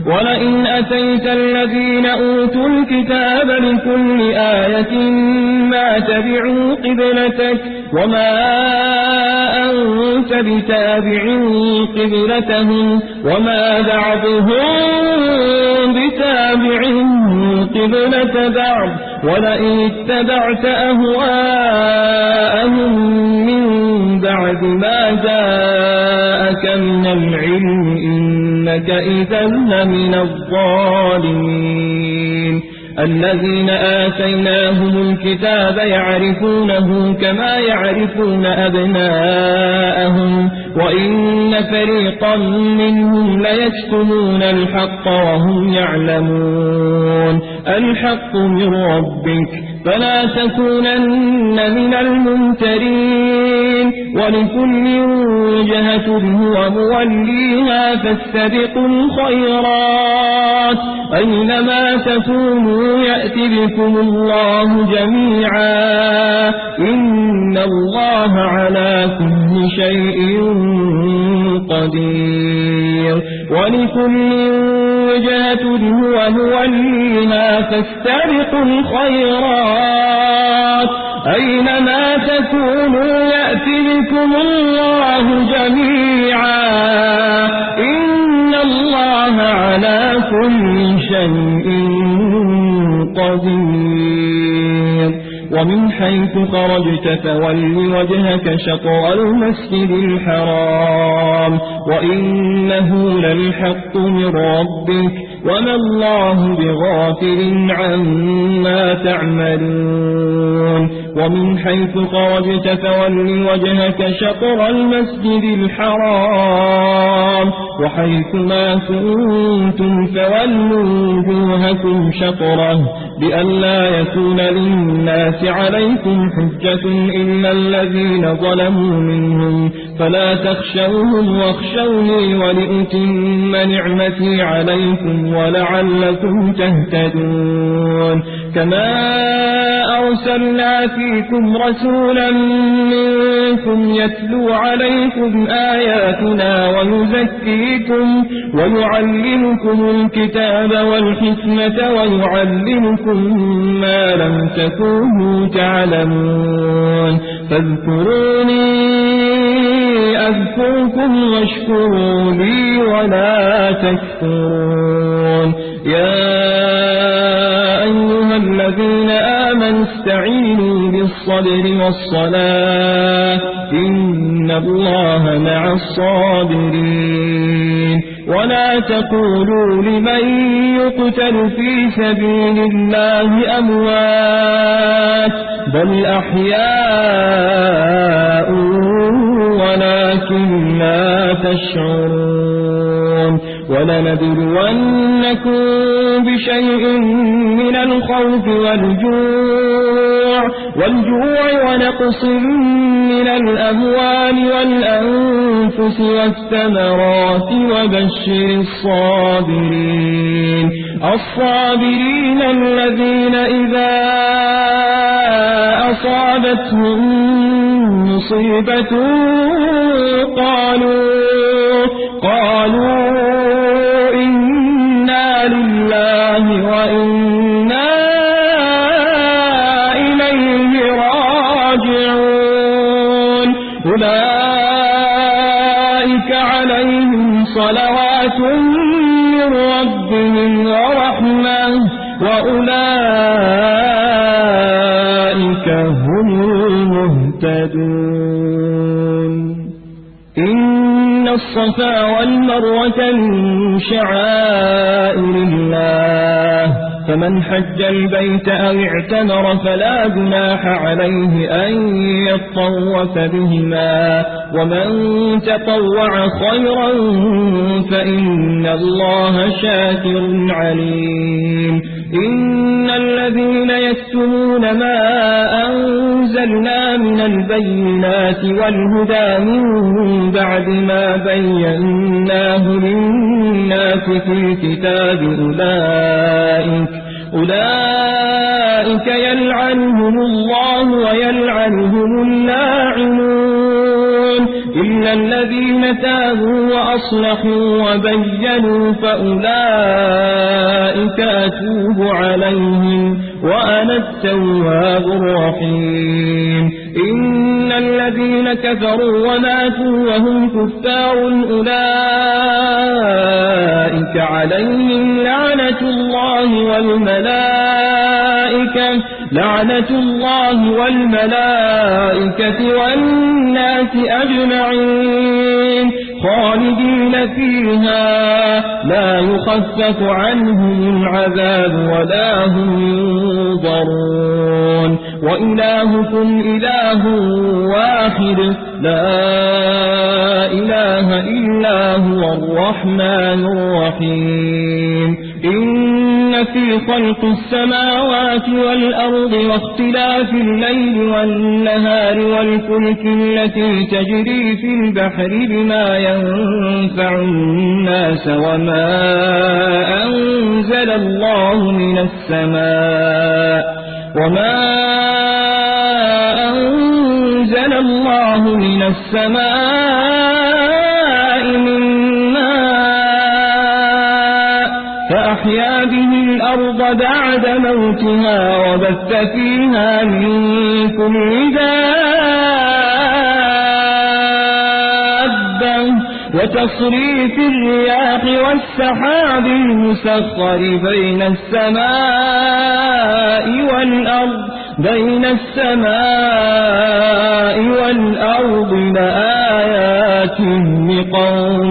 ولئن أتيت الذين أوتوا الكتاب بكل آية ما تبعوا قبلتك وما أنت بتابع قبلتهم وما بعضهم بتابع قبلة بعض ولئن اتبعت أهواءهم من بعد ما جاءك من العلم إنك إذا لمن الظالمين. الذين آتيناهم الكتاب يعرفونه كما يعرفون أبناءهم وإن فريقا منهم ليكتمون الحق وهم يعلمون. الحق من ربك فلا تكونن من الممترين. ولكل وجهة هو موليها فاستبقوا الخيرات أينما تكونوا يأتي بكم الله جميعا إن الله على كل شيء قدير. ولكل وجهة هو موليها فاستبقوا الخيرات أينما تكونوا يأتي بكم الله جميعا إن الله على كل شيء قدير. ومن حيث خرجت فول وجهك شطر المسجد الحرام وإنه للحق من ربك وما الله بغافل عما تعملون. ومن حيث خرجت فول وجهك شطر المسجد الحرام وحيث ما كنتم فولوا وجوهكم شطره لئلا يكون للناس عليكم حجة إلا الذين ظلموا منهم فلا تخشوهم واخشوني ولأتم نعمتي عليكم ولعلكم تهتدون. كما أرسلنا فيكم رسولا منكم يتلو عليكم آياتنا ويزكيكم ويعلمكم الكتاب والحكمة ويعلمكم ما لم تكونوا تعلمون. فاذكروني أذكركم واشكروا لي ولا تكفرون. يا أيها الذين آمنوا استعينوا بالصبر والصلاة إن الله مع الصابرين. ولا تقولوا لمن يقتل في سبيل الله أموات بل أحياء ولكن لا تشعرون. ولنبلونكم بشيء من الخوف والجوع والجوع ونقص من الأموال والأنفس والثمرات وبشر الصابرين الصابرين الذين إذا أصابتهم مصيبة قالوا قالوا إنا لله وإنا إليه راجعون. أولئك عليهم صلوات من ربهم ورحمة وأولئك هم المهتدون. إن الصفا والمروة من شعائر الله فمن حج البيت أو اعتمر فلا جناح عليه أن يطوف بهما ومن تطوع خيرا فإن الله شاكر عليم. إن الذين يكتمون ما أنزلنا من البينات والهدى من بعد ما بيناه للناس في الكتاب أولئك أولئك يلعنهم الله ويلعنهم اللاعنون. إلا الذين تابوا وأصلحوا وبينوا فأولئك أتوب عليهم وأنا التواب الرحيم إن الذين كفروا وماتوا وهم كفار أولئك عليهم لعنة الله والملائكة لعنة الله والملائكة والناس أجمعين خالدين فيها لا يخفف عنهم العذاب ولا هم ينظرون وإلهكم إله واحد لا إله إلا هو الرحمن الرحيم إن في خلق السماوات والأرض واختلاف الليل والنهار والفلك التي تجري في البحر بما ينفع الناس وما أنزل الله من السماء وما أنزل الله من السماء من ماء فأحيا به الأرض بعد موتها وبث فيها من كل دابة وتصريف الرياح والسحاب المسخر بين السماء والأرض بين السماء والأرض لآيات لقوم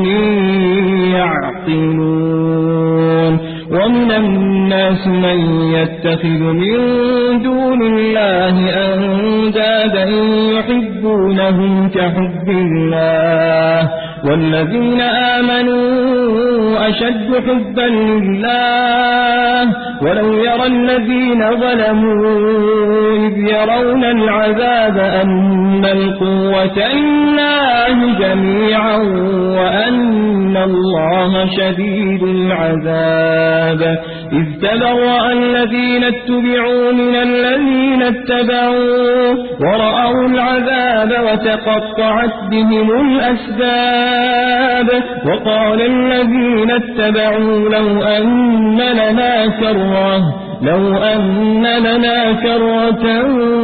يعقلون ومن الناس من يتخذ من دون الله أندادا يحبونهم كحب الله والذين آمنوا أشد حبا لله ولو يرى الذين ظلموا إذ يرون العذاب أن القوة لله جميعا وأن الله شديد العذاب إذ تبرأ الذين اتبعوا من الذين اتبعوا ورأوا العذاب وتقطعت بهم الأسباب وقال الذين اتبعوا لو أن لنا كرة لو أن لنا كرة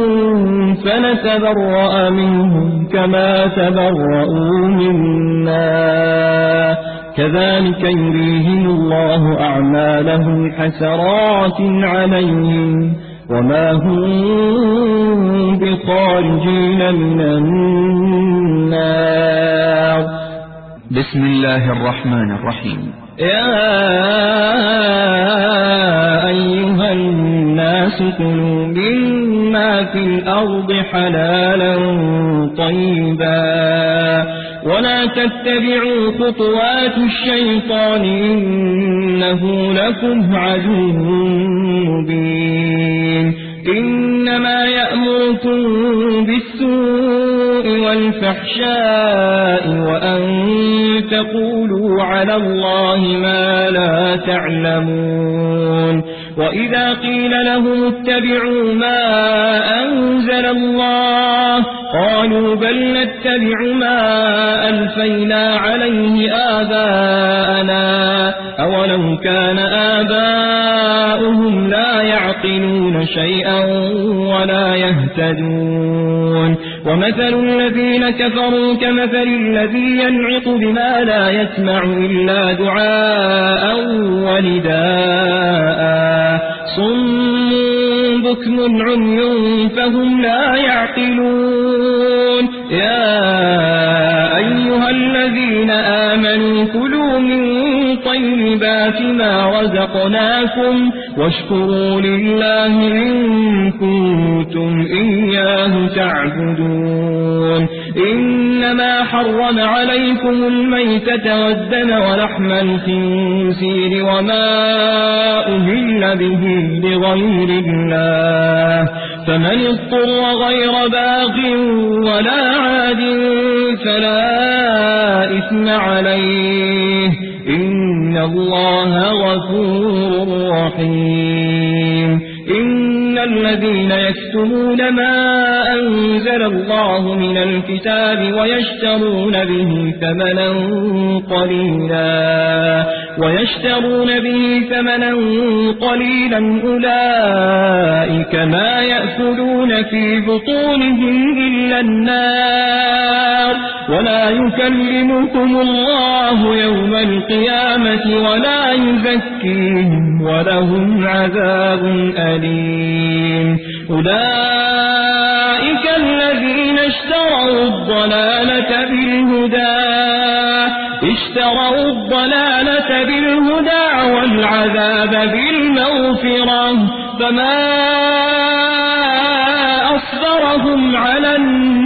فنتبرأ منهم كما تبرؤوا منا كذلك يريهم الله أعمالهم حسرات عليهم وما هم بخارجين من النار. بسم الله الرحمن الرحيم. يا أيها الناس كلوا مما في الأرض حلالا طيبا ولا تتبعوا خطوات الشيطان إنه لكم عدو مبين إنما يأمركم بالسوء والفحشاء وأن تقولوا على الله ما لا تعلمون وإذا قيل لهم اتبعوا ما أنزل الله قالوا بل نتبع ما ألفينا عليه آباءنا أولو كان آباؤهم لا يعقلون شيئا ولا يهتدون ومثل الذين كفروا كمثل الذي ينعق بما لا يسمع إلا دعاء ونداء صم بكم عمي فهم لا يعقلون يا أيها الذين آمنوا كلوا من طيبات ما رزقناكم واشكروا لله إن كنتم إياه تعبدون إنما حرم عليكم الميتة والدم ولحم الخنزير وما أهل به لغير الله فمن اضطر غير باغ ولا عاد فلا إثم عليه إن الله غفور رحيم إن الذين يكتمون ما أنزل الله من الكتاب ويشترون به ثمنا قليلا ويشترون به ثمنا قليلا أولئك ما يأكلون في بطونهم إلا النار ولا يكلمكم الله يوم القيامة ولا يزكيهم ولهم عذاب أليم. أولئك الذين اشتروا الضلالة بالهدى اشتروا الضلالة بالهدى والعذاب بالمغفرة فما أصبرهم على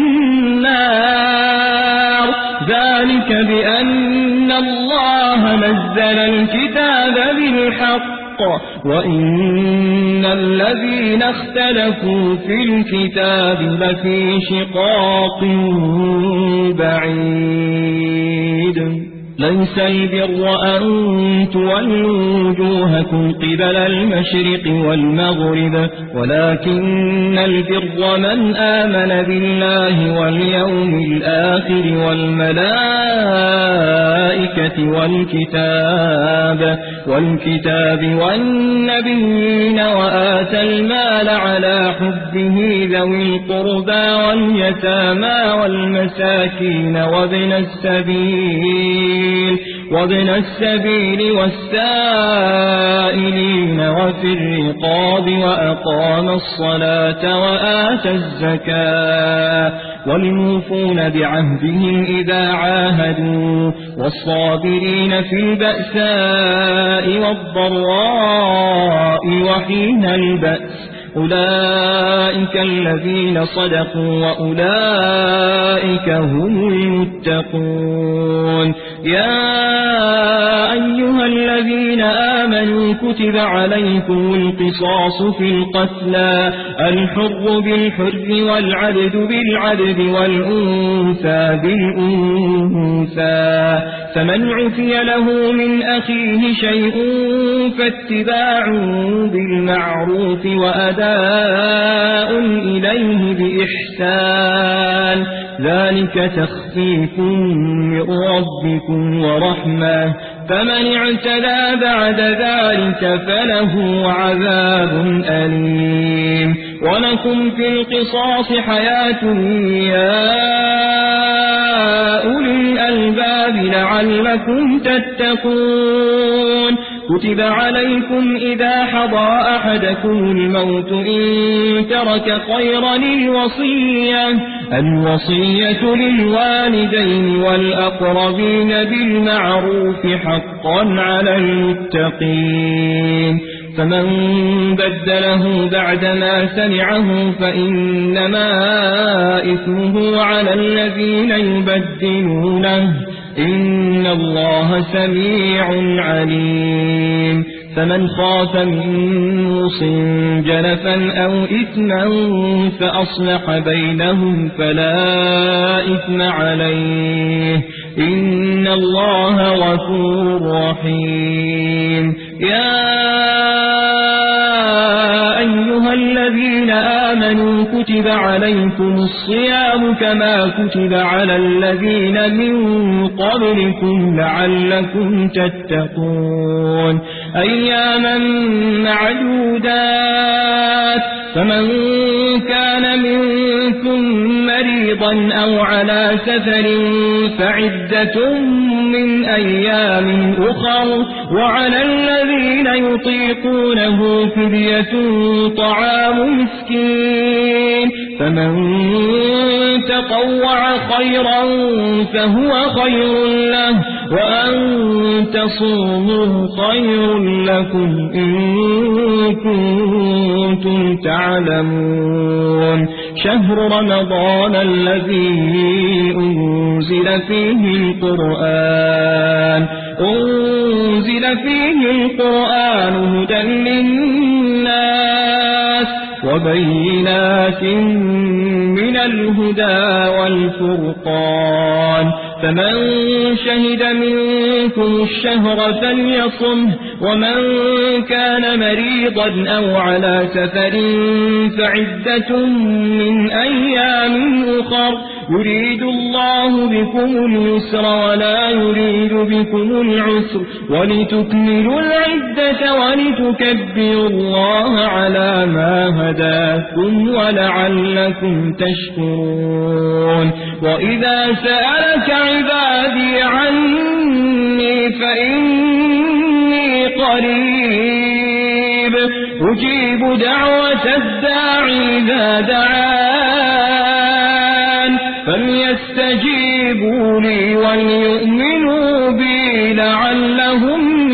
النار ذلك بأن الله نزل الكتاب بالحق وإن الذين اختلفوا في الكتاب لفي شقاق بعيد. ليس البر أن تولوا وجوهكم قبل المشرق والمغرب ولكن البر من آمن بالله واليوم الآخر والملائكة والكتاب والكتاب والنبيين وآتى المال على حبه ذوي القربى واليتامى والمساكين وابن السبيل وابن السبيل والسائلين وفي الرقاب وأقام الصلاة وآتى الزكاة والموفون بعهدهم إذا عاهدوا والصابرين في البأساء والضراء وحين البأس أولئك الذين صدقوا وأولئك هم المتقون. يا أيها الذين آمنوا كتب عليكم القصاص في القتلى الحر بالحر والعبد بالعبد والأنثى بالأنثى فمن عفي له من أخيه شيء فاتباع بالمعروف وأداء إليه بإحسان ذلك تخفيف من ربكم ورحمة فمن اعتدى بعد ذلك فله عذاب أليم. ولكم في القصاص حياة يا أولي الألباب لعلكم تتقون. كتب عليكم إذا حضر أحدكم الموت إن ترك خيرا الوصية الوصية للوالدين والأقربين بالمعروف حقا على المتقين فمن بدله بعدما سمعه فإنما إثمه على الذين يبدلونه إن الله سميع عليم. فمن خاف من موص جنفا أو إثما فأصلح بينهم فلا إثم عليه إن الله غفور رحيم. يا أيها الذين آمنوا كتب عليكم الصيام كما كتب على الذين من قبلكم لعلكم تتقون أياما معدودات فمن كان منكم مريضا أو على سفر فعدة من أيام أخر وعلى الذين يطيقونه فدية طعام مسكين فمن تطوع خيرا فهو خير له وأن تصوموا خير لكم إن كنتم تعلمون. شهر رمضان الذي أنزل فيه القرآن أنزل فيه القرآن هدى للناس وبينات من الهدى والفرقان فمن شهد منكم الشهر فليصمه ومن كان مريضا أو على سفر فعدة من أيام أخر يريد الله بكم اليسر ولا يريد بكم العسر ولتكملوا العدة ولتكبروا الله على ما هداكم ولعلكم تشكرون وإذا سألك عبادي عني فإني قريب أجيب دعوة الداعي إذا دعان فليستجيبوا لي وليؤمنوا بي لعلهم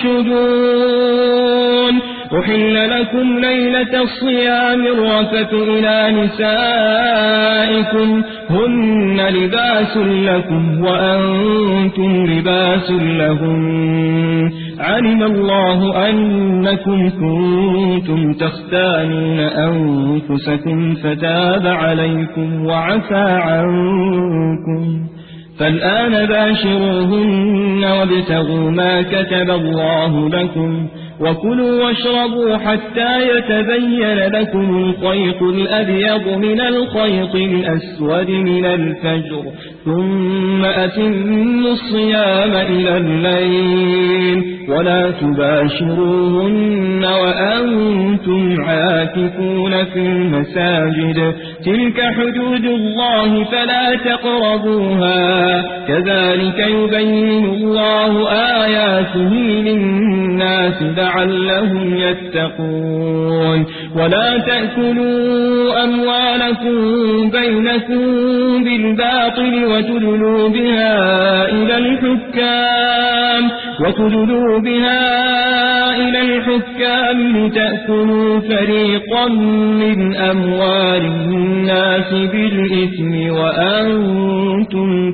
يرشدون أحل لكم ليلة الصيام الرفث إلى نسائكم هن لباس لكم وأنتم لباس لهم علم الله أنكم كنتم تختانون أنفسكم فتاب عليكم وعفى عنكم فالآن باشروهن وابتغوا ما كتب الله لكم وكلوا واشربوا حتى يتبين لكم الخيط الأبيض من الخيط الأسود من الفجر ثم أتموا الصيام إلى الليل ولا تباشروهن وأنتم عاكفون في المساجد تلك حدود الله فلا تقربوها كذلك يبين الله آياته للناس لعلهم يتقون ولا تأكلوا أموالكم بينكم بالباطل وتدلوا بها إلى الحكام وتدلوا بها إلى الحكام لتأكلوا فريقا من أموال الناس بالإثم وأنتم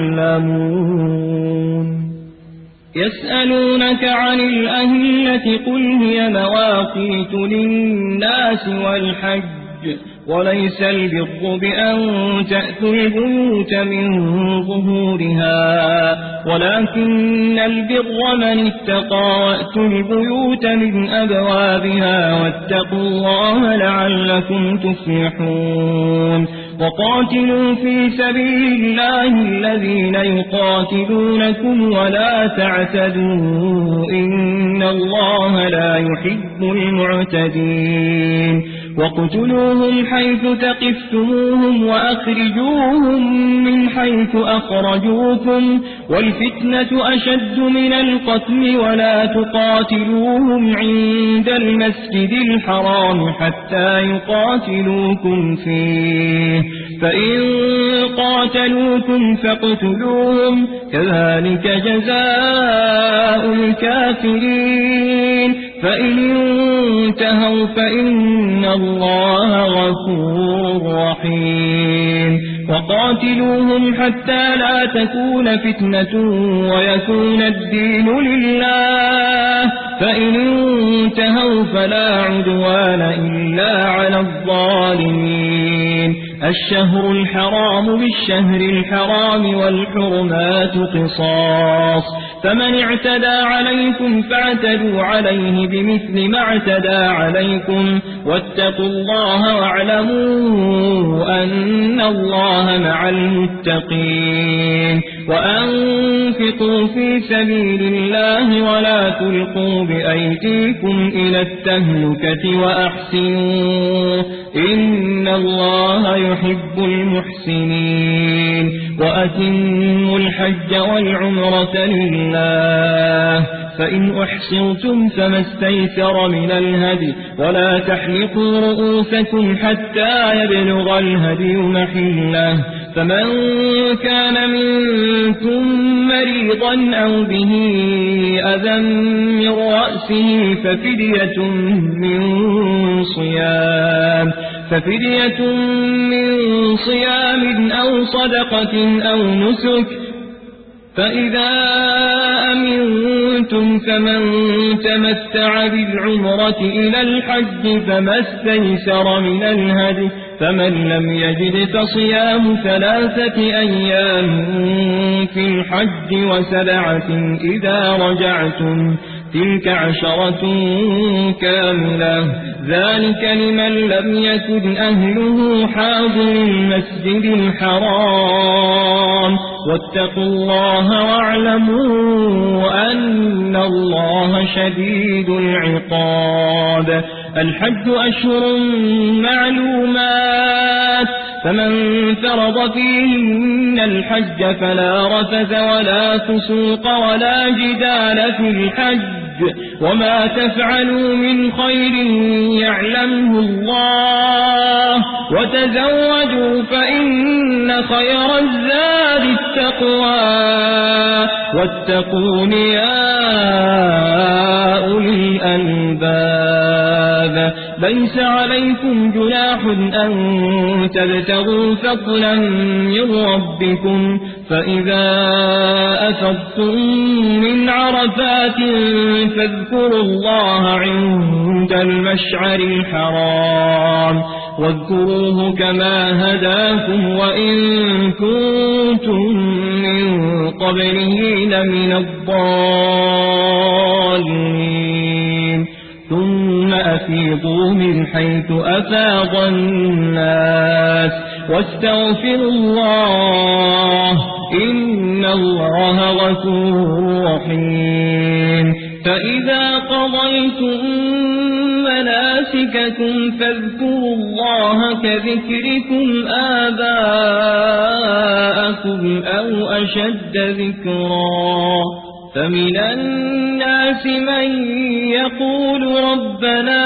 تعلمون يسألونك عن الأهلة قل هي مواقيت للناس والحج وليس البر بأن تأتوا البيوت من ظهورها ولكن البر من اتقى وأتوا البيوت من أبوابها واتقوا الله لعلكم تفلحون وقاتلوا في سبيل الله الذين يقاتلونكم ولا تعتدوا إن الله لا يحب المعتدين وقتلوهم حيث تقفتموهم وأخرجوهم من حيث أخرجوكم والفتنة أشد من القتل ولا تقاتلوهم عند المسجد الحرام حتى يقاتلوكم فيه فإن قاتلوكم فاقتلوهم كذلك جزاء الكافرين فإن انتهوا فإن الله غفور رحيم وقاتلوهم حتى لا تكون فتنة ويكون الدين لله فإن انتهوا فلا عدوان إلا على الظالمين الشهر الحرام بالشهر الحرام والحرمات قصاص فمن اعتدى عليكم فاعتدوا عليه بمثل ما اعتدى عليكم واتقوا الله واعلموا أن الله مع المتقين وأنفقوا في سبيل الله ولا تلقوا بأيديكم إلى التهلكة وأحسنوا إن الله يحب المحسنين وأتموا الحج والعمرة لله فإن أحصرتم فما استيسر من الهدي ولا تحلقوا رؤوسكم حتى يبلغ الهدي محله فمن كان منكم مريضا أو به أذى من رأسه ففدية من صيام ففدية من صيام أو صدقة أو نسك فإذا أمنتم فمن تمتع بالعمرة إلى الحج فما استيسر من الهدي فمن لم يجد فصيام ثلاثة أيام في الحج وسبعة إذا رجعتم تلك عشرة كاملة ذلك لمن لم يكن أهله حاضر المسجد الحرام واتقوا الله واعلموا أن الله شديد العقاب. الحج أشهر معلومات فمن فرض فيهن الحج فلا رفث ولا فسوق ولا جدال في الحج وما تفعلوا من خير يعلمه الله وتزوجوا فإن خير الزاد التقوى واتقون يا أولي الألباب. ليس عليكم جناح أن تبتغوا فضلا من ربكم فإذا أفضتم من عرفات فاذكروا الله عند المشعر الحرام واذكروه كما هداكم وإن كنتم من قبله لمن الضالين. ثم أفيضوا من حيث أفاض الناس واستغفروا الله إن الله غفور رحيم. فإذا قضيتم مناسككم فاذكروا الله كذكركم آباءكم أو أشد ذكرا. فمن الناس من يقول ربنا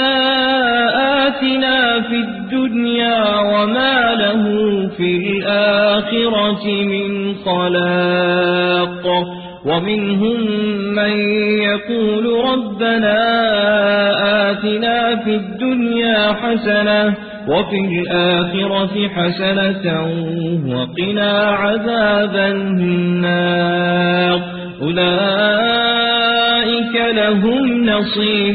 آتنا في الدنيا وما له في الآخرة من خلاق ومنهم من يقول ربنا آتنا في الدنيا حسنة وفي الآخرة حسنة وقنا عذاب النار. أولئك لهم نصيب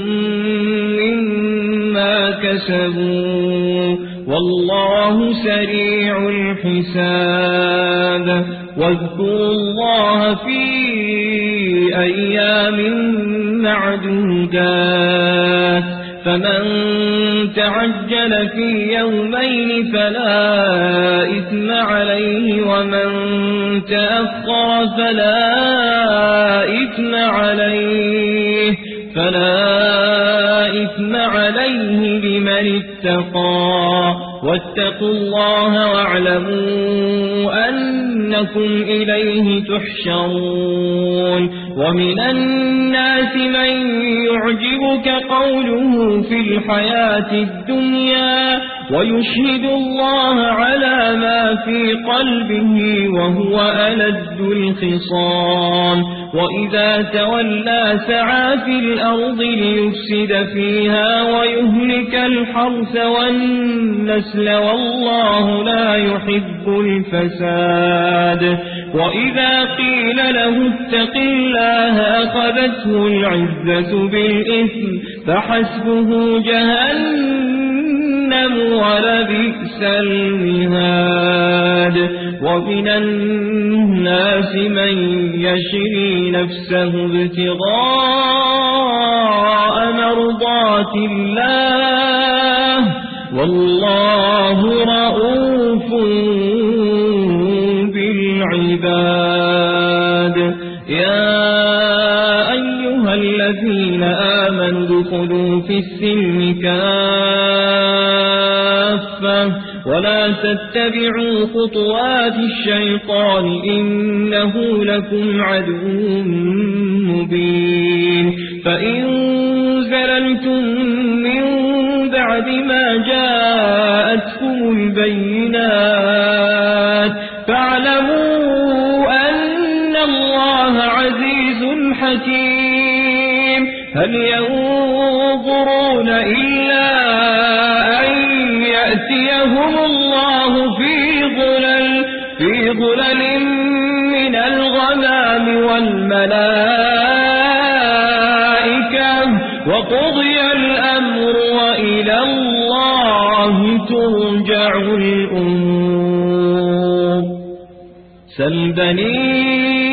مما كسبوا والله سريع الحساب. واذكروا الله في أيام معدودات فمن تعجل في يومين فلا إثم عليه ومن تأخر فلا إثم عليه فلا إثم عليه لمن اتقى. واتقوا الله واعلموا أنكم إليه تحشرون. ومن الناس من يعجبك قوله في الحياة الدنيا ويشهد الله على ما في قلبه وهو ألد الخصام وإذا تولى سعى في الأرض ليفسد فيها ويهلك الحرث والنسل والله لا يحب الفساد. وإذا قيل له اتق الله أخذته العزة بالإثم فحسبه جهنم ولبئس المهاد. ومن الناس من يشري نفسه ابتغاء مرضات الله والله رؤوف بالعباد. يا أيها الذين آمنوا ادخلوا في السلم كافة ولا تتبعوا خطوات الشيطان إنه لكم عدو مبين. فإن زللتم من بعد ما جاءتكم البينات فاعلموا أن الله عزيز حكيم. هل ينظرون إلا أن يأتيهم الله في ظلل في ظلل من الغمام والملائكة وقضي الأمر وإلى الله ترجع الأمور سل بني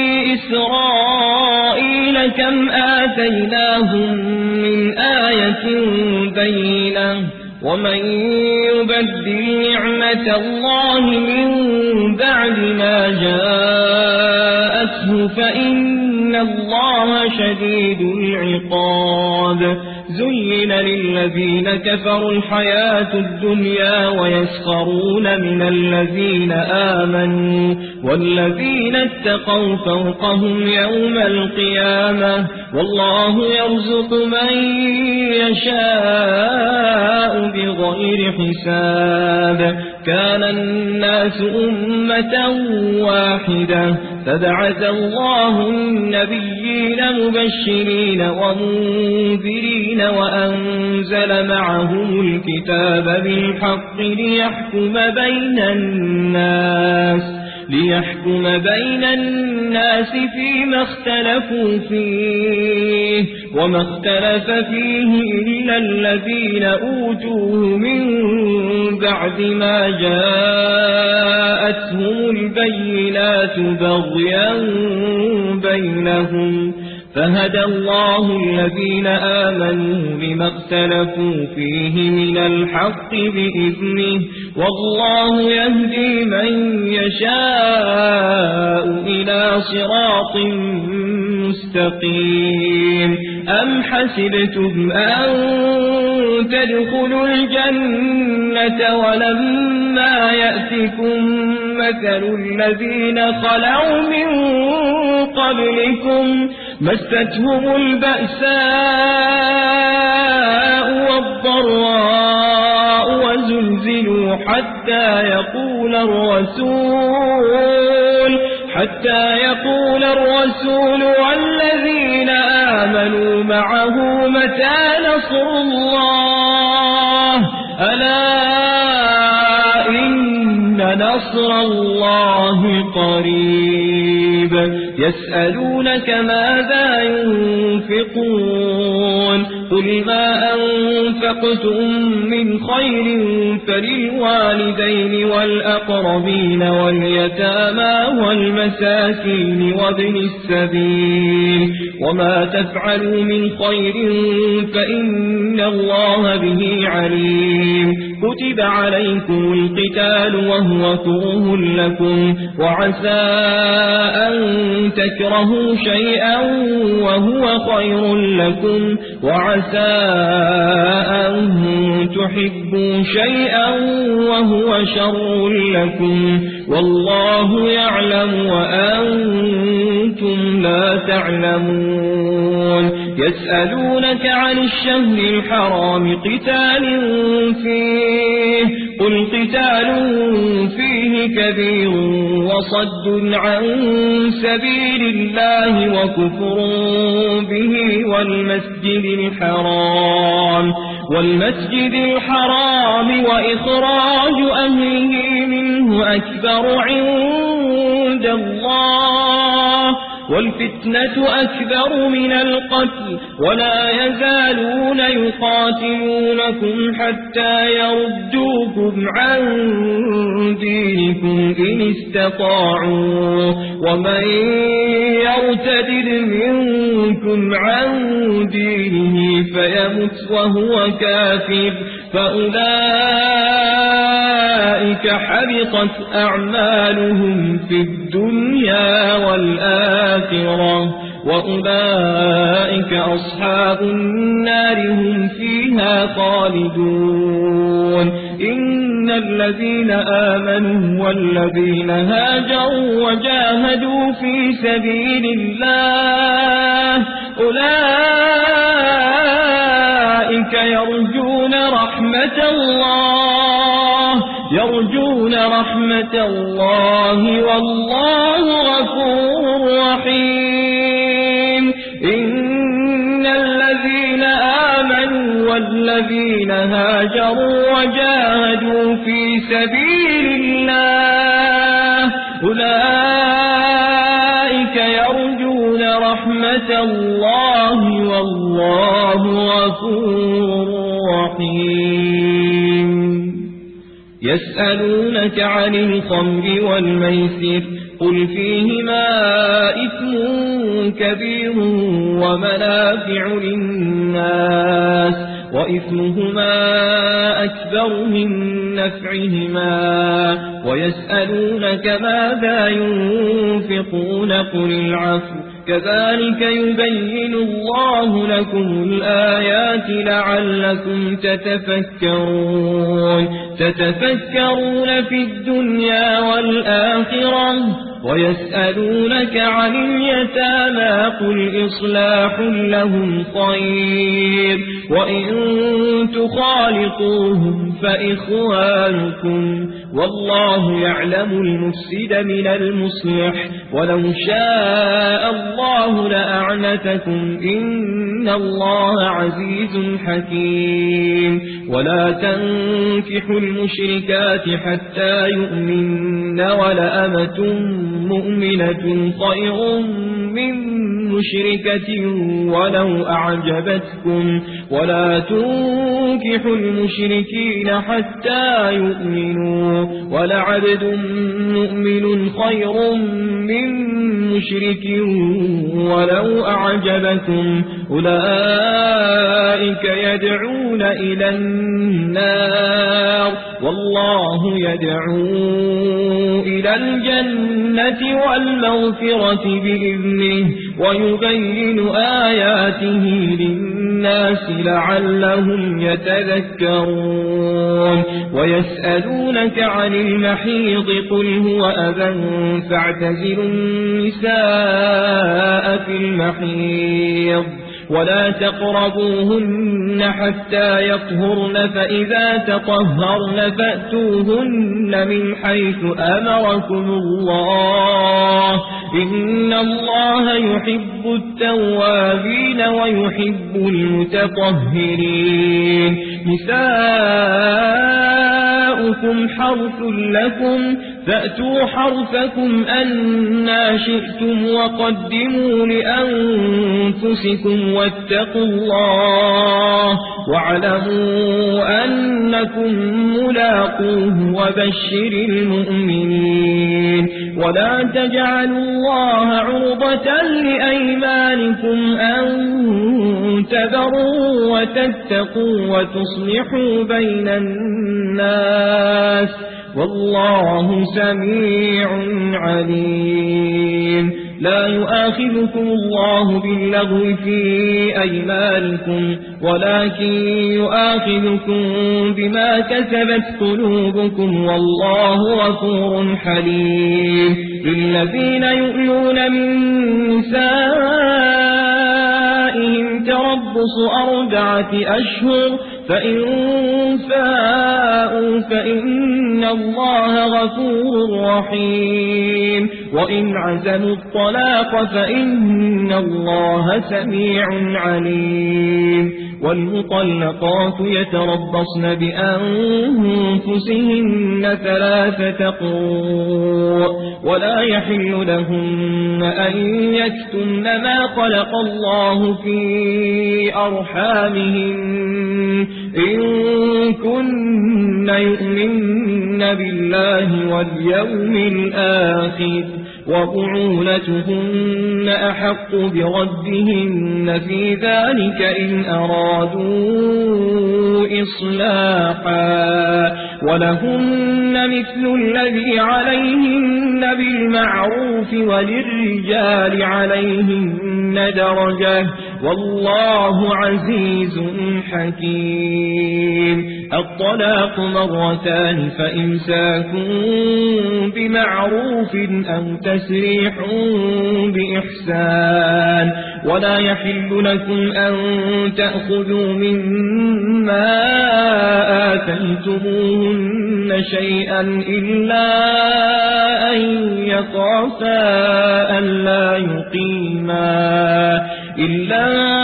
إسرائيل كم آتيناهم من آية بينة ومن يبدل نعمة الله من بعد ما جاءته فإن الله شديد العقاب زين للذين كفروا الحياة الدنيا ويسخرون من الذين آمنوا والذين اتقوا فوقهم يوم القيامة والله يرزق من يشاء بغير حساب كان الناس أمة واحدة فبعث الله النبيين مبشرين ومنذرين وأنزل معهم الكتاب بالحق ليحكم بين الناس ليحكم بين الناس فيما اختلفوا فيه وما اختلف فيه إلا الذين أوتوه من بعد ما جاءتهم البينات بغيا بينهم فهدى الله الذين آمنوا لما اختلفوا فيه من الحق بإذنه والله يهدي من يشاء إلى صراط مستقيم أم حسبتم أن تدخلوا الجنة ولما يأتكم مثل الذين خلوا من قبلكم مستهم البأساء والضراء وزلزلوا حتى يقول الرسول حتى يقول الرسول والذين آمنوا معه متى نصر الله ألا إن نصر الله قريب يسألونك ماذا ينفقون قل ما أنفقتم من خير فللوالدين والأقربين واليتامى والمساكين وابن السبيل وما تفعلوا من خير فإن الله به عليم كتب عليكم القتال وهو كره لكم وعسى أن تكرهوا شيئا وهو خير لكم وعسى أن تحبوا شيئا وهو شر لكم والله يعلم وأنتم لا تعلمون يسألونك عن الشهر الحرام قتال فيه قل قتال فيه كبير وصد عن سبيل الله وكفر به والمسجد الحرام والمسجد الحرام وإخراج أهله منه أكبر عند الله والفتنة أكبر من القتل ولا يزالون يقاتلونكم حتى يردوكم عن دينكم إن استطاعوا ومن يرتد منكم عن دينه فيمت وهو كافر فأولئك حبطت أعمالهم في الدنيا والآخرة وأولئك أصحاب النار هم فيها خالدون إن الذين آمنوا والذين هاجروا وجاهدوا في سبيل الله أولئك يرجون رحمة الله يرجون رحمة الله والله غفور رحيم إن الذين آمنوا والذين هاجروا وجاهدوا في سبيل الله أولئك يرجون رحمة الله والله غفور رحيم يسألونك عن الخمر والميسر قل فيهما إثم كبير ومنافع للناس وإثمهما أكبر من نفعهما ويسألونك ماذا ينفقون قل العفو كذلك يبين الله لكم الآيات لعلكم تتفكرون تتفكرون في الدنيا والآخرة ويسألونك عن اليتامى قل إصلاح لهم خير وإن تخالطوهم فإخوانكم والله يعلم المفسد من المصلح ولو شاء الله لأعنتكم إن الله عزيز حكيم ولا تنكحوا المشركات حتى يؤمن ولأمة مؤمنة خير من مشركة ولو أعجبتكم ولا تنكحوا المشركين حتى يؤمنوا ولعبد مؤمن خير من مشرك ولو أعجبكم أولئك يدعون إلى النار والله يدعو إلى الجنة والمغفرة بإذنه ويبين آياته للناس لعلهم يتذكرون ويسألونك عن المحيض قل هو أذى فاعتزلوا النساء في المحيض ولا تقربوهن حتى يطهرن فإذا تطهرن فأتوهن من حيث أمركم الله إن الله يحب التوابين ويحب المتطهرين نساؤكم حرث لكم فأتوا حرثكم أنا شئتم وقدموا لأنفسكم واتقوا الله واعلموا أنكم ملاقوه وبشر المؤمنين ولا تجعلوا الله عرضة لأيمانكم أن تبروا وتتقوا وتصلحوا بين الناس والله سميع عليم لا يؤاخذكم الله باللغو في أيمانكم ولكن يؤاخذكم بما كسبت قلوبكم والله غفور حليم للذين يؤلون من نسائهم تربص أربعة أشهر فإن فاءوا فإن الله غفور رحيم وإن عزموا الطلاق فإن الله سميع عليم والمطلقات يتربصن بأنفسهن ثلاثة قروء ولا يحل لهن أن يكتمن ما خلق الله في أرحامهن إن كن يؤمن بالله واليوم الآخر وبعولتهن أحق بردهن في ذلك إن أرادوا إصلاحا ولهن مثل الذي عليهن بالمعروف وللرجال عليهن درجة والله عزيز حكيم الطلاق مرتان فإمساكم بمعروف أو تسريح بإحسان ولا يحل لكم أن تأخذوا مما آتيتموهن شيئا إلا أن يخافا ألا يقيما إلا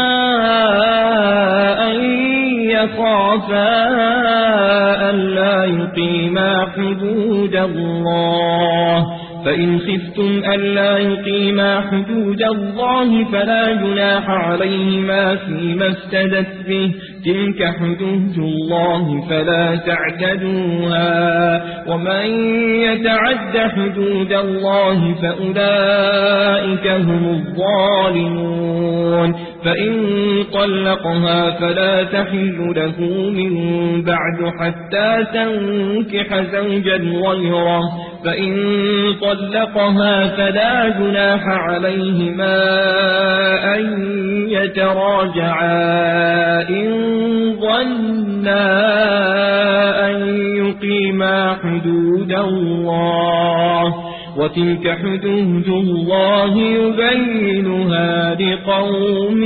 أن يخافا ألا يقيما حدود الله فإن خفتم ألا يقيما حدود الله فلا جناح عليهما فيما افتدت به تلك حدود الله فلا تعتدوها ومن يتعد حدود الله فأولئك هم الظالمون فإن طلقها فلا تحل له من بعد حتى تنكح زوجا غيره فإن طلقها فلا جناح عليهما أن يتراجعا إن ظنا أن يقيما حدود الله وتلك حدود الله يبينها لقوم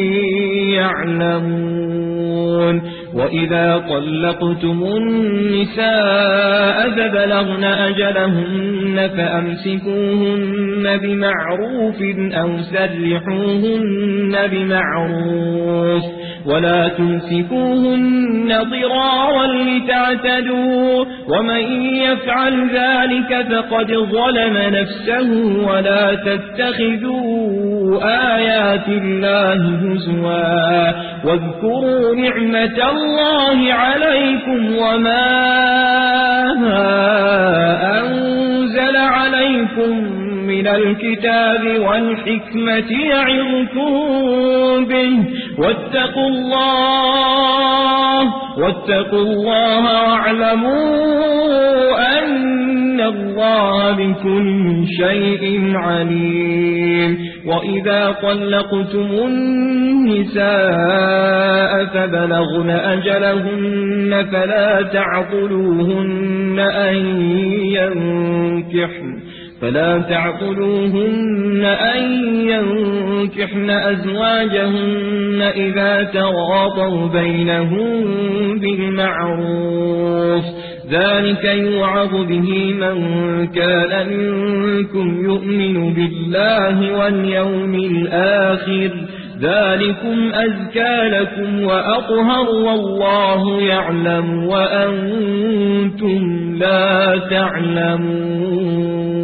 يعلمون وإذا طلقتم النساء فبلغن أجلهن فأمسكوهن بمعروف أو سرحوهن بمعروف ولا تمسكوهن ضرارا لتعتدوا ومن يفعل ذلك فقد ظلم نفسه ولا تتخذوا آيات الله هزوا واذكروا نعمة الله عليكم وما أنزل عليكم من الكتاب والحكمة يعظكم به واتقوا الله واتقوا الله واعلموا أن الله بكل شيء عليم وإذا طلقتم النساء فبلغن أجلهن فلا تعضلوهن أن ينكحن فلا تعقلوهن أن ينكحن أزواجهن إذا تراضوا بينهم بالمعروف ذلك يوعظ به من كان منكم يؤمن بالله واليوم الآخر ذلكم أزكى لكم وأطهر والله يعلم وأنتم لا تعلمون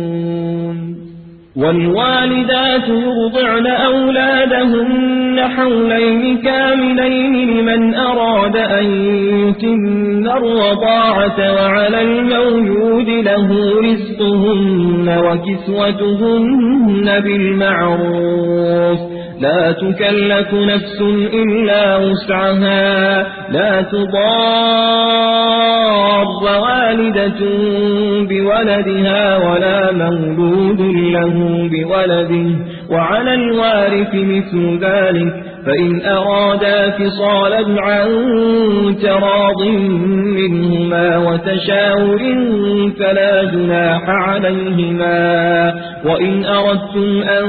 والوالدات يرضعن أولادهن حولين كاملين لمن أراد أن يتم الرضاعة وعلى المولود له رزقهن وكسوتهن بالمعروف لا تكلف نفس إلا وسعها لا تضار والدة بولدها ولا مولود له بولده وعلى الوارث مثل ذلك فإن أرادا فصالا عن تراض منهما وتشاور فلا جناح عليهما وإن أردتم أن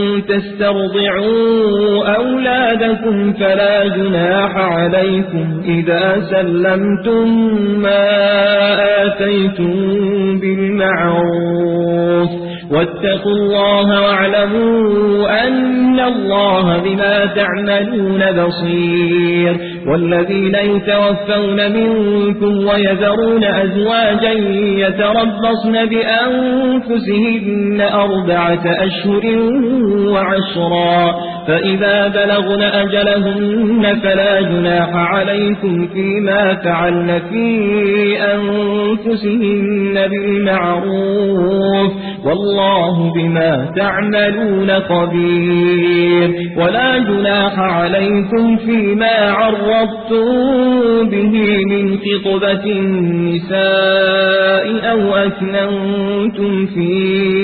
تسترضعوا أولادكم فلا جناح عليكم إذا سلمتم ما آتيتم بالمعروف واتقوا الله واعلموا أن الله بما تعملون بصير والذين يتوفون منكم ويذرون أزواجا يتربصن بأنفسهن أربعة أشهر وعشرا فإذا بلغن أجلهن فلا جناح عليكم فيما فعلن في أنفسهن بالمعروف والله بما تعملون خبير ولا جناح عليكم فيما عرضتم به من خطبة النساء أو أكننتم في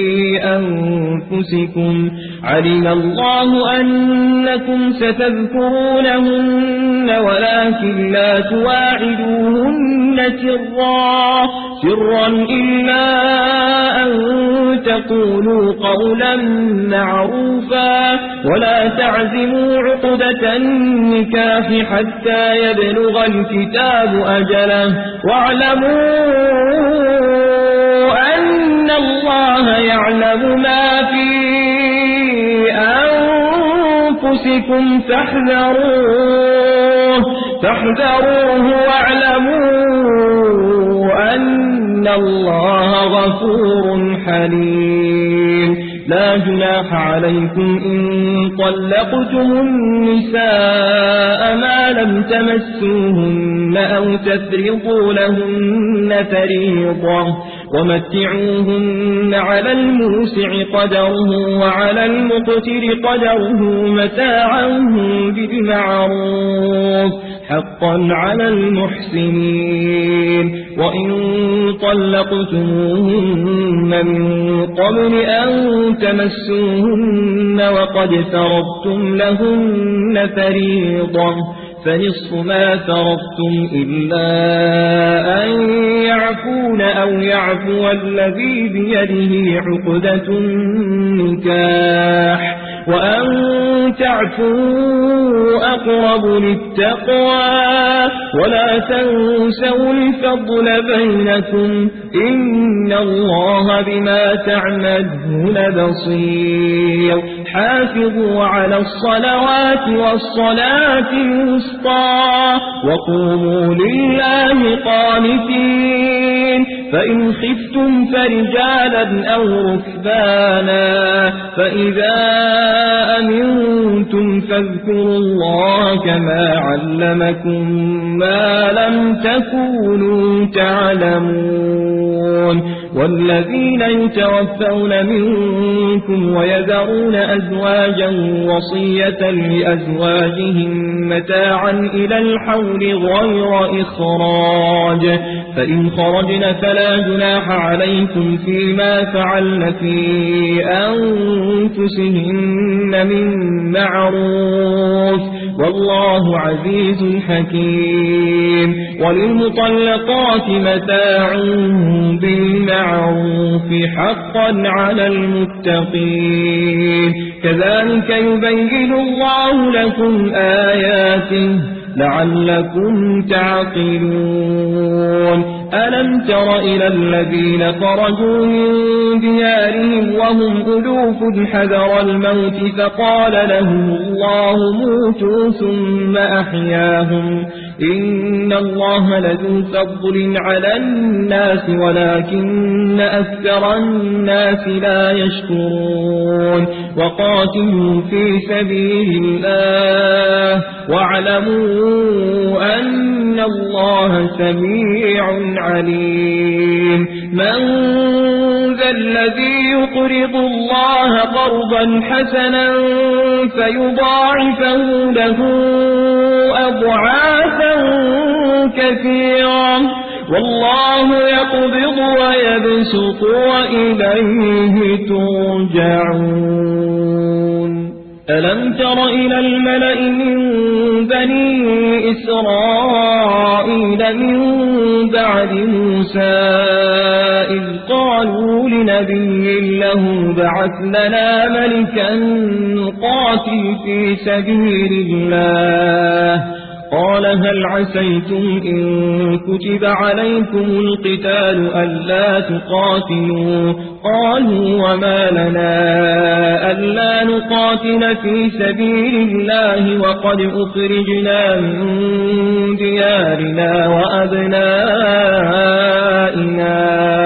أنفسكم علم الله أنكم ستذكرونهن ولكن لا تواعدوهن سرا سرا إلا أن تقولوا قولا معروفا ولا تعزموا عقدة النكاح حتى يبلغ الكتاب أجله واعلموا أن الله يعلم ما في أنفسكم فاحذروه فاحذروه واعلموا أن الله غفور حليم. لا جناح عليكم إن طلقتم النساء ما لم تمسوهن أو تفرضوا لهن فريضة ومتعوهن على الموسع قدره وعلى المقتر قدره متاعا بالمعروف حقا على المحسنين. وإن طلقتموهن من قبل أن تمسوهن وقد فرضتم لهن فريضة فنصف ما فرضتم إلا أن يعفون أو يعفو الذي بيده عقدة النكاح وأن تعفوا أقرب للتقوى ولا تنسوا الفضل بينكم إن الله بما تعملون بصير. حافظوا على الصلوات والصلاة الوسطى وقوموا لله قانتين. فإن خفتم فرجالا أو ركبانا فإذا أمنتم فاذكروا الله كما علمكم ما لم تكونوا تعلمون. والذين يتوفون منكم ويذرون أزواجا وصية لأزواجهم متاعا إلى الحول غير إخراج فإن خرجن فلا جناح عليكم فيما فعلن في أنفسهن من معروف والله عزيز حكيم. وللمطلقات متاع بالمعروف حقا على المتقين. كذلك يبين الله لكم آياته لعلكم تعقلون. ألم تر إلى الذين خرجوا من ديارهم وهم ألوف حذر الموت فقال لهم الله موتوا ثم أحياهم إن الله لذو فضل على الناس ولكن أكثر الناس لا يشكرون. وقاتلوا في سبيل الله واعلموا أن الله سميع عليم. من ذا الذي يقرض الله قرضا حسنا فيضاعفه له أضعافا كثيرا والله يقبض ويبسط وإليه ترجعون. ألم تر إلى الملأ من بني إسرائيل من بعد موسى إذ قالوا لنبي له بعث لنا ملكا نقاتل في سبيل الله قال هل عسيتم إن كتب عليكم القتال ألا تقاتلوا قالوا وما لنا ألا نقاتل في سبيل الله وقد أخرجنا من ديارنا وأبنائنا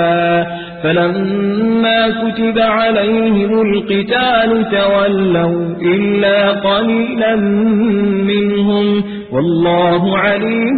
فلما كتب عليهم القتال تولوا إلا قليلا منهم والله عليم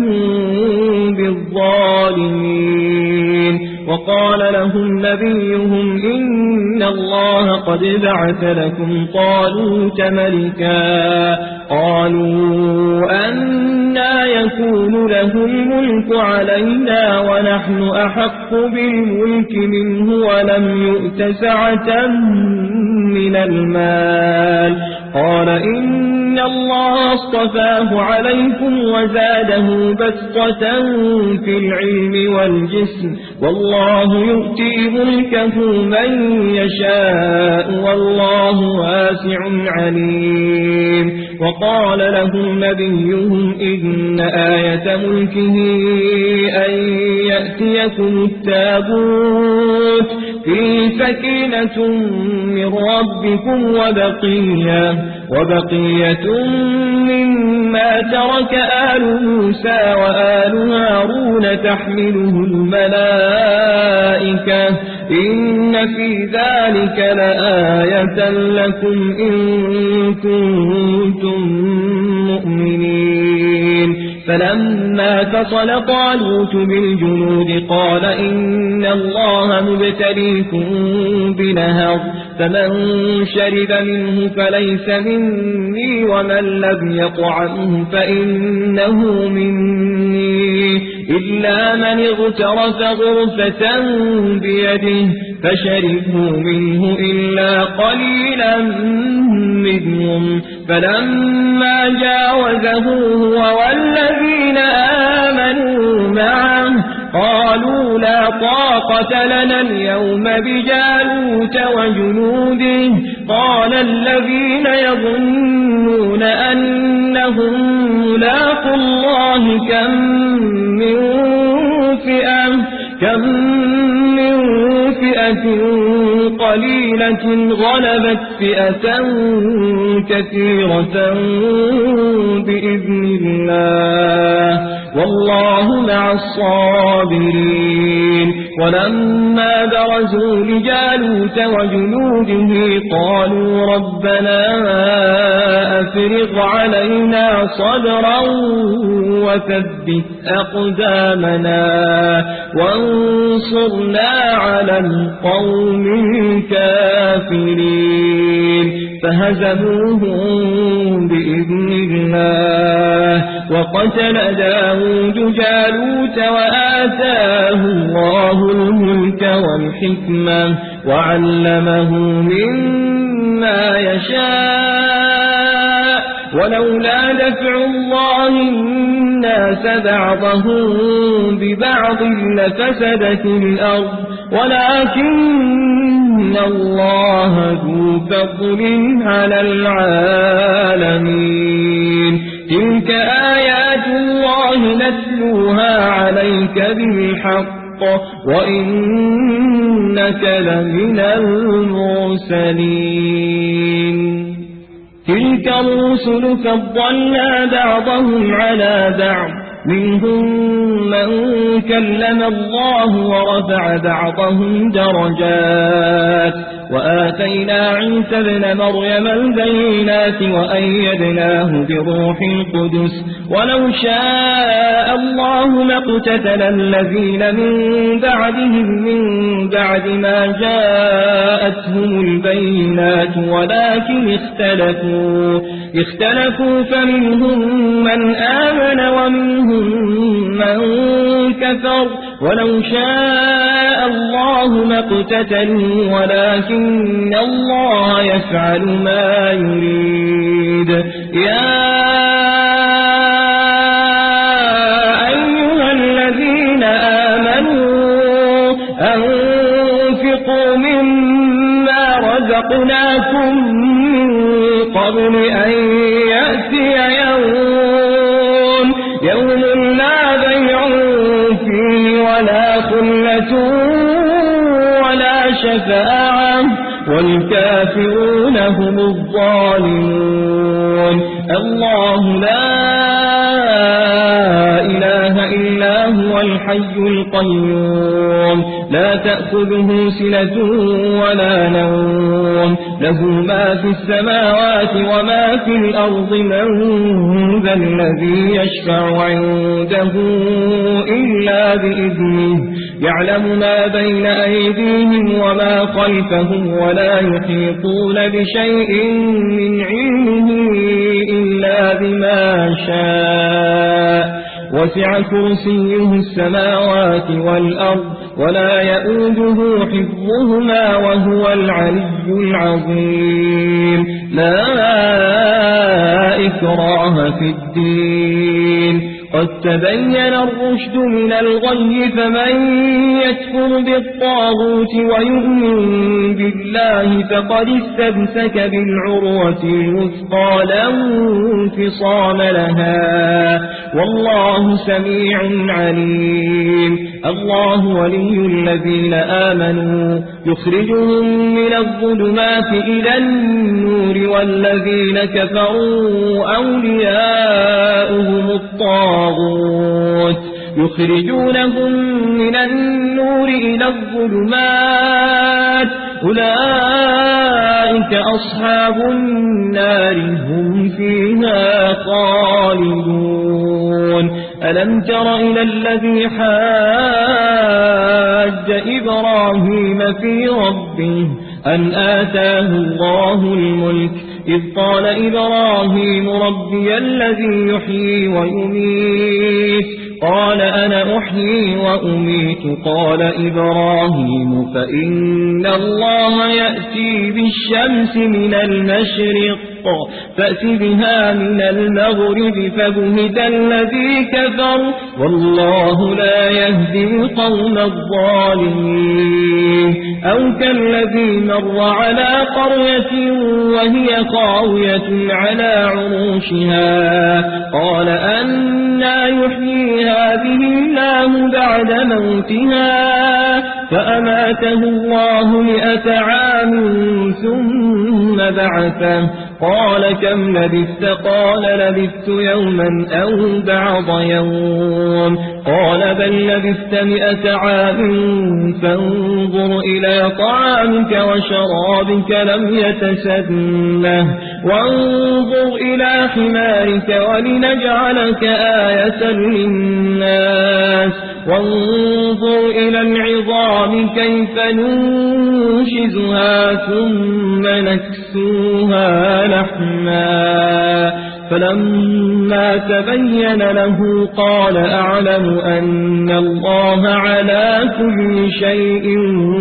بالظالمين. وقال لهم نبيهم إن الله قد بعث لكم طالوت ملكا قالوا أنى يكون له الملك علينا ونحن أحق بالملك منه ولم يؤت سعة من المال قال إن الله اصطفاه عليكم وزاده بسطة في العلم والجسم والله يؤتي ملكه من يشاء والله واسع عليم. وقال لهم نبيهم إن آية ملكه أن يأتيكم التابوت فيه سكينة من ربكم وبقية وبقية مما ترك آل موسى وآل هارون تحمله الملائكة الملائكة إن في ذلك لآية لكم إن كنتم مؤمنين فلما فصل طالوت بالجنود قال إن الله مبتليكم بنهر فمن شرب منه فليس مني ومن لم يطعمه فإنه مني إلا من اغترف غرفة بيده فشربوا منه إلا قليلا منهم فلما جاوزه هو والذين آمنوا معه قالوا لا طاقة لنا اليوم بجالوت وجنوده قال الذين يظنون أنهم ملاقوا الله كم من فئة كم من فئة قليلة غلبت فئة كثيرة بإذن الله والله مع الصابرين ولما برزوا لجالوت وجنوده قالوا ربنا أفرغ علينا صبرا وثبت أقدامنا وانصرنا على القوم الكافرين فهزموهم بإذن الله وقتل داود جالوت وآتاه الله الملك والحكمة وعلمه مما يشاء ولولا دفع الله الناس بعضهم ببعض لفسدت الأرض ولكن الله ذو فضل على العالمين تلك آيات الله نتلوها عليك بالحق وإنك لمن المرسلين تلك الرسل فضلنا بعضهم على بعض منهم من كلم الله ورفع بعضهم درجات وآتينا عيسى ابن مريم البينات وأيدناه بروح القدس ولو شاء الله ما اقتتل الذين من بعدهم من بعد ما جاءتهم البينات ولكن اختلفوا اختلفوا فمنهم من آمن ومنهم من كفر ولو شاء الله ما اقتتلوا ولكن الله يفعل ما يريد يا أيها الذين آمنوا أنفقوا مما رزقناكم من قبل أن يأتي يوم يوم لا بيع فيه ولا خلة ولا شفاعة والكافرون هم الظالمون الله لا إله إلا هو الحي القيوم لا تأخذه سنة ولا نوم له ما في السماوات وما في الأرض من ذا الذي يشفع عنده إلا بإذنه يعلم ما بين أيديهم وما خلفهم ولا يحيطون بشيء من علمه إلا بما شاء وسع كرسيه السماوات والأرض ولا يؤوده حفظهما وهو العلي العظيم لا إكراه في الدين قد تبين الرشد من الغي فمن يكفر بالطاغوت ويؤمن بالله فقد استمسك بالعروة الوثقى لا انفصام لها والله سميع عليم الله ولي الذين آمنوا يخرجهم من الظلمات إلى النور والذين كفروا أولياؤهم الطاغوت يخرجونهم من النور إلى الظلمات أولئك أصحاب النار هم فيها خالدون ألم تر إلى الذي حاج إبراهيم في ربه أن آتاه الله الملك إذ قال إبراهيم ربي الذي يحيي ويميت قال أنا أحيي وأميت قال إبراهيم فإن الله يأتي بالشمس من المشرق فأت بها من المغرب فبهت الذي كفر والله لا يهدي القوم الظالمين أو كالذي مر على قرية وهي خاوية على عروشها قال أنى يحيي هذه الله بعد موتها فأماته الله مئة عام ثم بعثه قال كم لبثت قال لبثت يوما أو بعض يوم قال بل لبثت مئة عام فانظر إلى طعامك وشرابك لم يتسنه وانظر إلى حمارك ولنجعلك آية للناس وانظر إلى العظام كيف ننشزها ثم نكسوها لحما فلما تبين له قال أعلم أن الله على كل شيء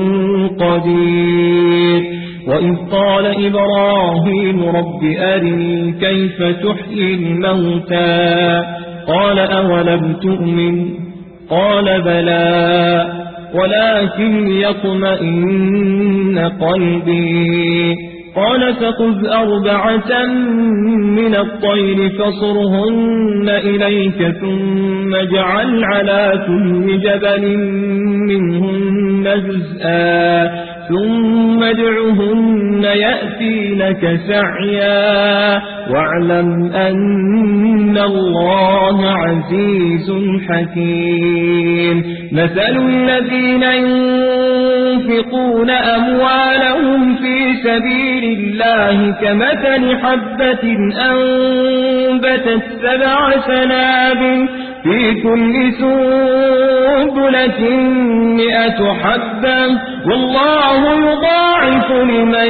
قدير وإذ قال إبراهيم رب أرني كيف تحيي الموتى قال أولم تؤمن قال بلى ولكن يطمئن قلبي قال فخذ أربعة من الطير فصرهن إليك ثم اجعل على كل جبل منهن جزءا ثم ادعهن يأتينك سعيا واعلم أن الله عزيز حكيم مثل الذين ينفقون أموالهم في سبيل الله كمثل حبة أنبتت سبع سنابل في كل سنبلة مئة حبة والله يضاعف لمن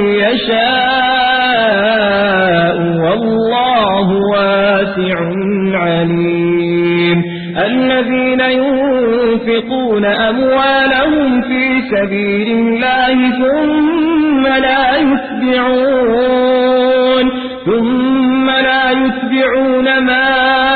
يشاء والله واسع عليم الذين ينفقون أموالهم في سبيل الله ثم لا يتبعون ثم لا يتبعون ما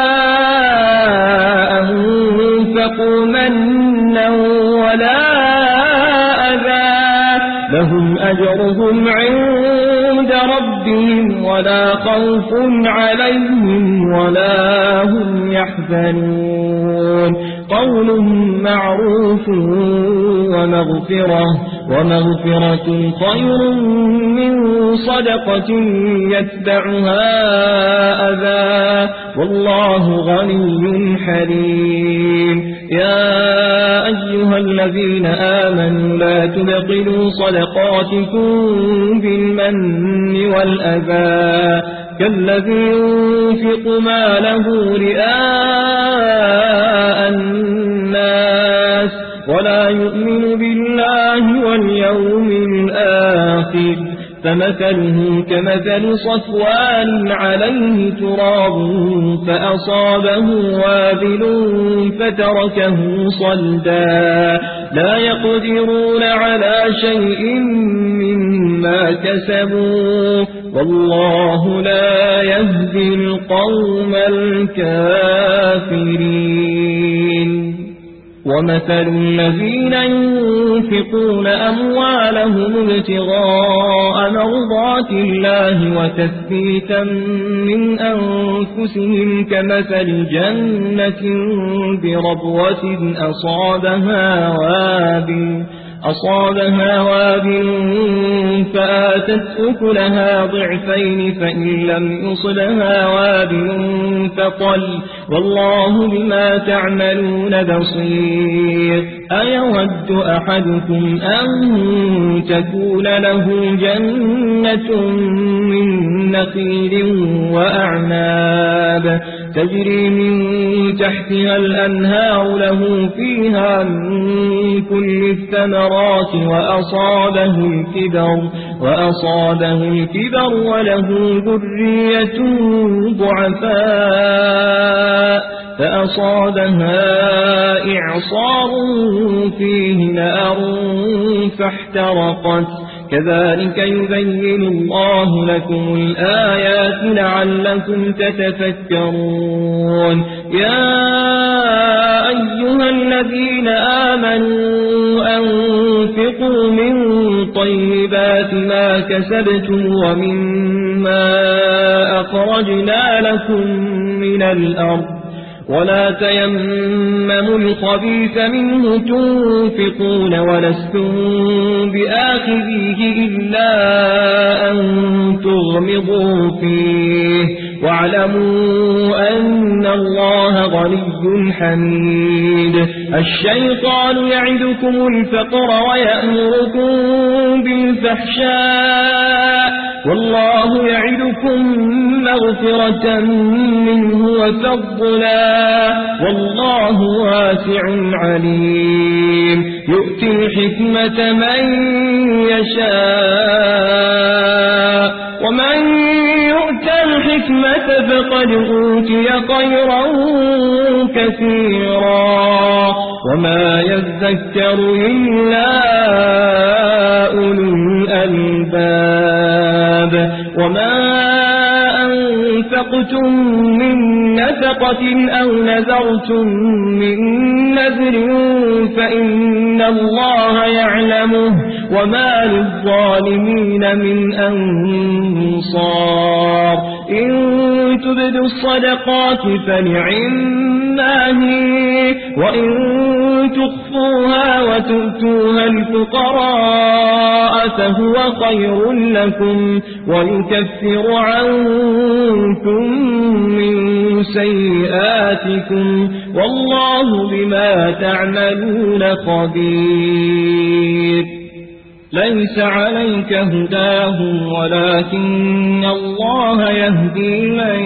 أنفقوا منا ولا أذى لهم أجرهم عند ربهم ولا خوف عليهم ولا هم يحزنون قول معروف ومغفرة ومغفرة خير من صدقة يتبعها أذى والله غني حليم يا أيها الذين آمنوا لا تبطلوا صدقاتكم بالمن والأذى كالذي ينفق ماله رئاء الناس ولا يؤمن بالله واليوم الآخر فمثله كمثل صفوان عليه تراب فأصابه وابل فتركه صلدا لا يقدرون على شيء مما كسبوا والله لا يهدي القوم الكافرين ومثل الذين ينفقون أموالهم ابتغاء مرضات الله وتثبيتا من أنفسهم كمثل جنة بربوة أصابها وابل أصابها وابل فآتت أكلها ضعفين فإن لم يصلها وابل فطل والله بما تعملون بصير أيود أحدكم أن تكون له جنة من نخيل وأعناب تجري من تحتها الأنهار له فيها من كل الثمرات وأصابه الكبر وأصابه الكبر وله ذرية ضعفاء فأصابها إعصار فيه نار فاحترقت كذلك يبين الله لكم الآيات لعلكم تتفكرون يا أيها الذين آمنوا أنفقوا من طيبات ما كسبتم ومما أخرجنا لكم من الأرض ولا تيمموا الخبيث منه تنفقون ولستم بآخذيه إلا أن تغمضوا فيه واعلموا أن الله غني حميد الشيطان يعدكم الفقر ويأمركم بالفحشاء والله يعدكم مغفرة منه وفضلا والله واسع عليم يؤتي الحكمة من يشاء ومن يؤت الحكمة فقد أوتي خيرا كثيرا وما يذكر إلا أولو الألباب وما أنفقتم من نفقة أو نذرتم من نذر فإن الله يعلمه وما للظالمين من أنصار إن تبدوا الصدقات فنعما هي وإن تخفوها وتؤتوها الفقراء فهو خير لكم ويكفر عنكم من سيئاتكم والله بما تعملون خبير ليس عليك هداهم ولكن الله يهدي من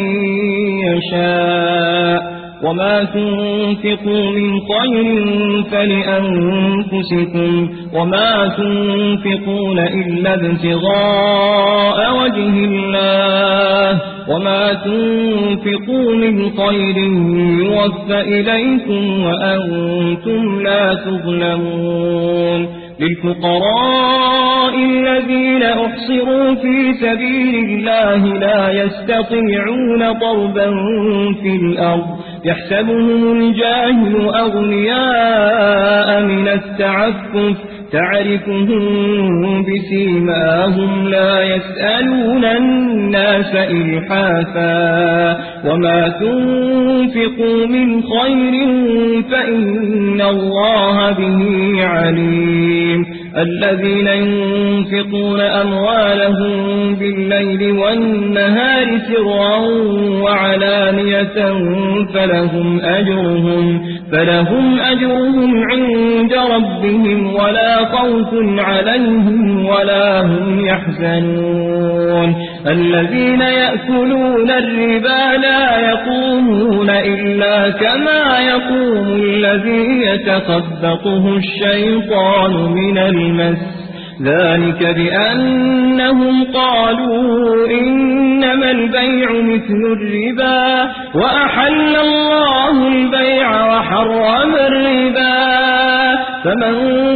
يشاء وما تنفقوا من خير فلأنفسكم وما تنفقون إلا ابتغاء وجه الله وما تنفقوا من خير يوفى إليكم وأنتم لا تظلمون للفقراء الذين أحصروا في سبيل الله لا يستطيعون ضربا في الأرض يحسبهم الجاهل أغنياء من التعفف تعرفهم بسيماهم لا يسألون الناس إلحافا وما تنفقوا من خير فإن الله به عليم الذين ينفقون أموالهم بالليل والنهار سرا وعلانية فلهم أجرهم فلهم أجرهم عند ربهم ولا خوف عليهم ولا هم يحزنون الذين يأكلون الربا لا يقومون إلا كما يقوم الذي يتخبطه الشيطان من المس ذلك بأنهم قالوا إنما البيع مثل الربا وأحل الله البيع وحرم الربا فمن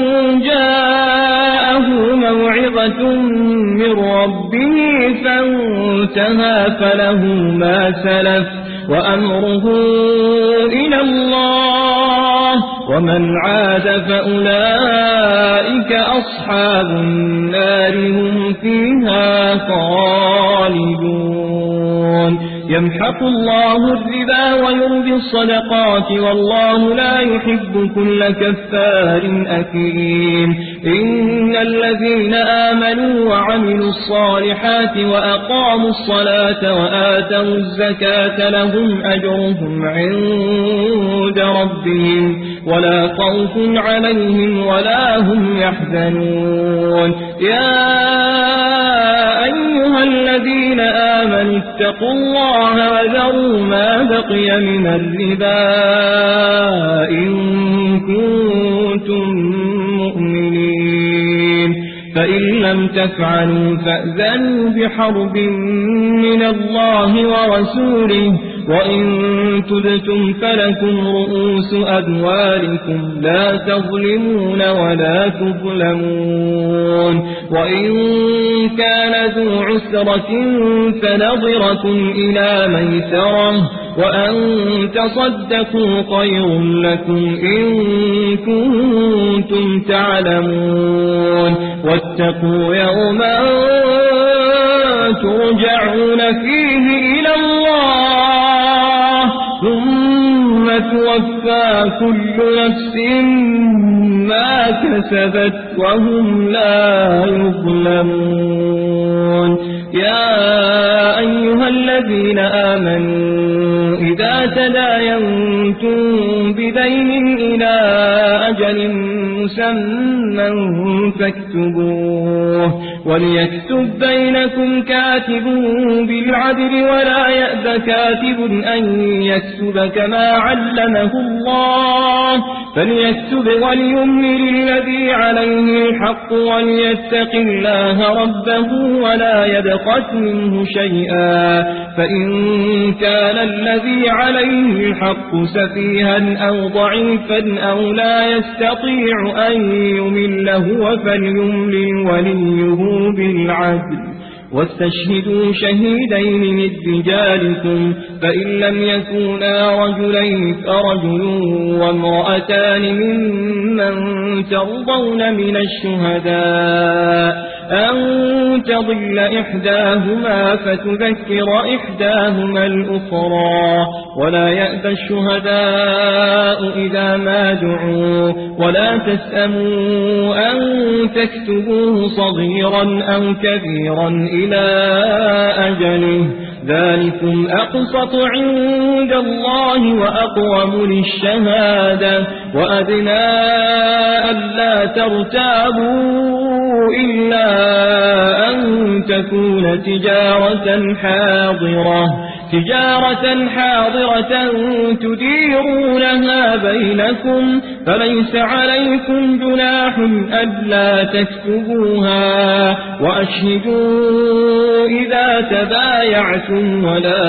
جاءه موعظة من ربه فانتهى فله ما سلف وأمره إلى الله ومن عاد فأولئك أصحاب النار هم فيها خالدون يمحق الله الربا ويربي الصدقات والله لا يحب كل كفار أثيم إن الذين آمنوا وعملوا الصالحات وأقاموا الصلاة وآتوا الزكاة لهم أجرهم عند ربهم ولا خوف عليهم ولا هم يحزنون يا أيها الذين آمنوا اتقوا الله وذروا ما بقي من الربا إن كنتم مؤمنين فإن لم تفعلوا فأذنوا بحرب من الله ورسوله وإن تبتم فلكم رؤوس أموالكم لا تظلمون ولا تظلمون وإن كان ذو عسرة فنظرة إلى ميسرة وأن تصدقوا خير لكم إن كنتم تعلمون واتقوا يوما ترجعون فيه إلى الله ثم توفى كل نفس ما كسبت وهم لا يظلمون يا أيها الذين آمنوا إذا تداينتم بدين إلى أجل مسمى فاكتبوه وليكتب بينكم كاتب بالعدل ولا يأب كاتب أن يكتب كما علمه الله فليكتب وليملل الذي عليه الحق وليتق الله ربه ولا يبخس منه شيئا فإن كان الذي عليه الحق سفيها أو ضعيفا أو لا يستطيع أن يمل هو فليملل وليه بالعدل واستشهدوا شهيدين من رجالكم فإن لم يكونا رجلين فرجل وامرأتان ممن ترضون من الشهداء أن تضل إحداهما فتذكر إحداهما الأخرى ولا يأبى الشهداء إذا ما دعوا ولا تسأموا أن تكتبوه صغيرا أو كبيرا إلى أجله ذلكم أقسط عند الله وأقوم للشهادة وأدنى ألا ترتابوا إلا أن تكون تجارة حاضرة تجارة حاضرة تديرونها بينكم فليس عليكم جناح ألا تكتبوها وأشهدوا إذا تبايعتم ولا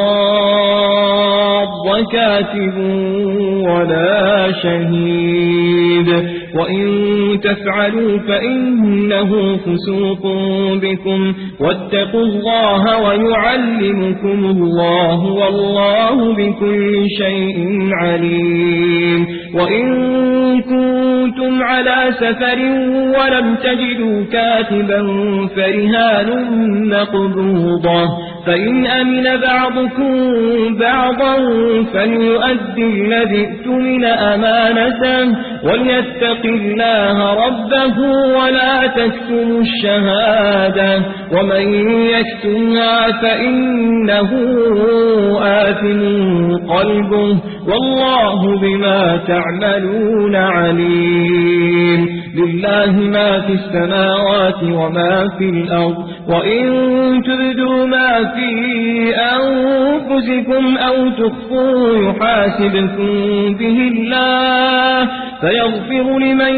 يضار كاتب ولا شهيد وإن تفعلوا فإنه فسوق بكم واتقوا الله ويعلمكم الله والله بكل شيء عليم وإن كنتم على سفر ولم تجدوا كاتبا فرهان مقبوضة فإن أمن بعضكم بعضا فليؤدي الذي اؤتمن أمانته وليتق الله ربه ولا تكتموا الشهادة ومن يكتمها فإنه آثم قلبه والله بما تعملون عليم لله ما في السماوات وما في الأرض وإن تبدوا ما في أنفسكم أو تخفوه يحاسبكم به الله فيغفر لمن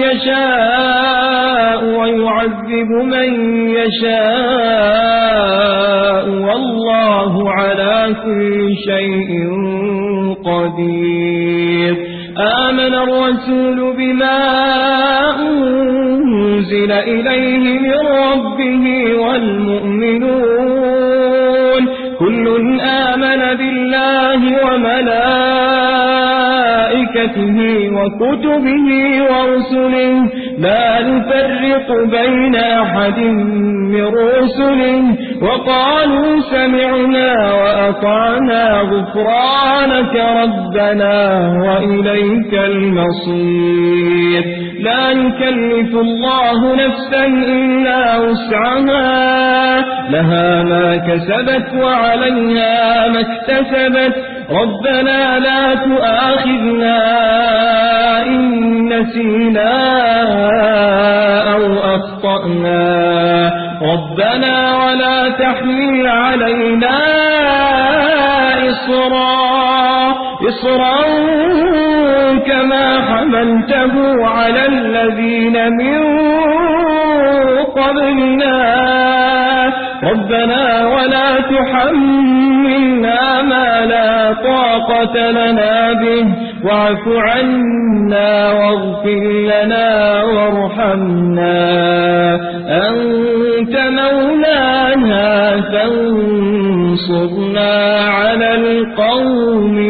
يشاء ويعذب من يشاء والله على كل شيء قدير آمن الرسول بما أنزل إليه من ربه والمؤمنون كل آمن بالله وملائكته وكتبه ورسله لا نفرق بين أحد من رسله وقالوا سمعنا وأطعنا وأطعنا غفرانك ربنا وإليك المصير. لا يكلف الله نفسا إلا وسعها، لها ما كسبت وعليها ما اكتسبت. ربنا لا تؤاخذنا إن نسينا أو أخطأنا، ربنا ولا تحمل علينا إصرا إصرا كما حملته على الذين من قبلنا، ربنا ولا تحملنا ما لا طاقة لنا به، واعف عنا واغفر لنا وارحمنا، أنت مولانا فانصرنا على القوم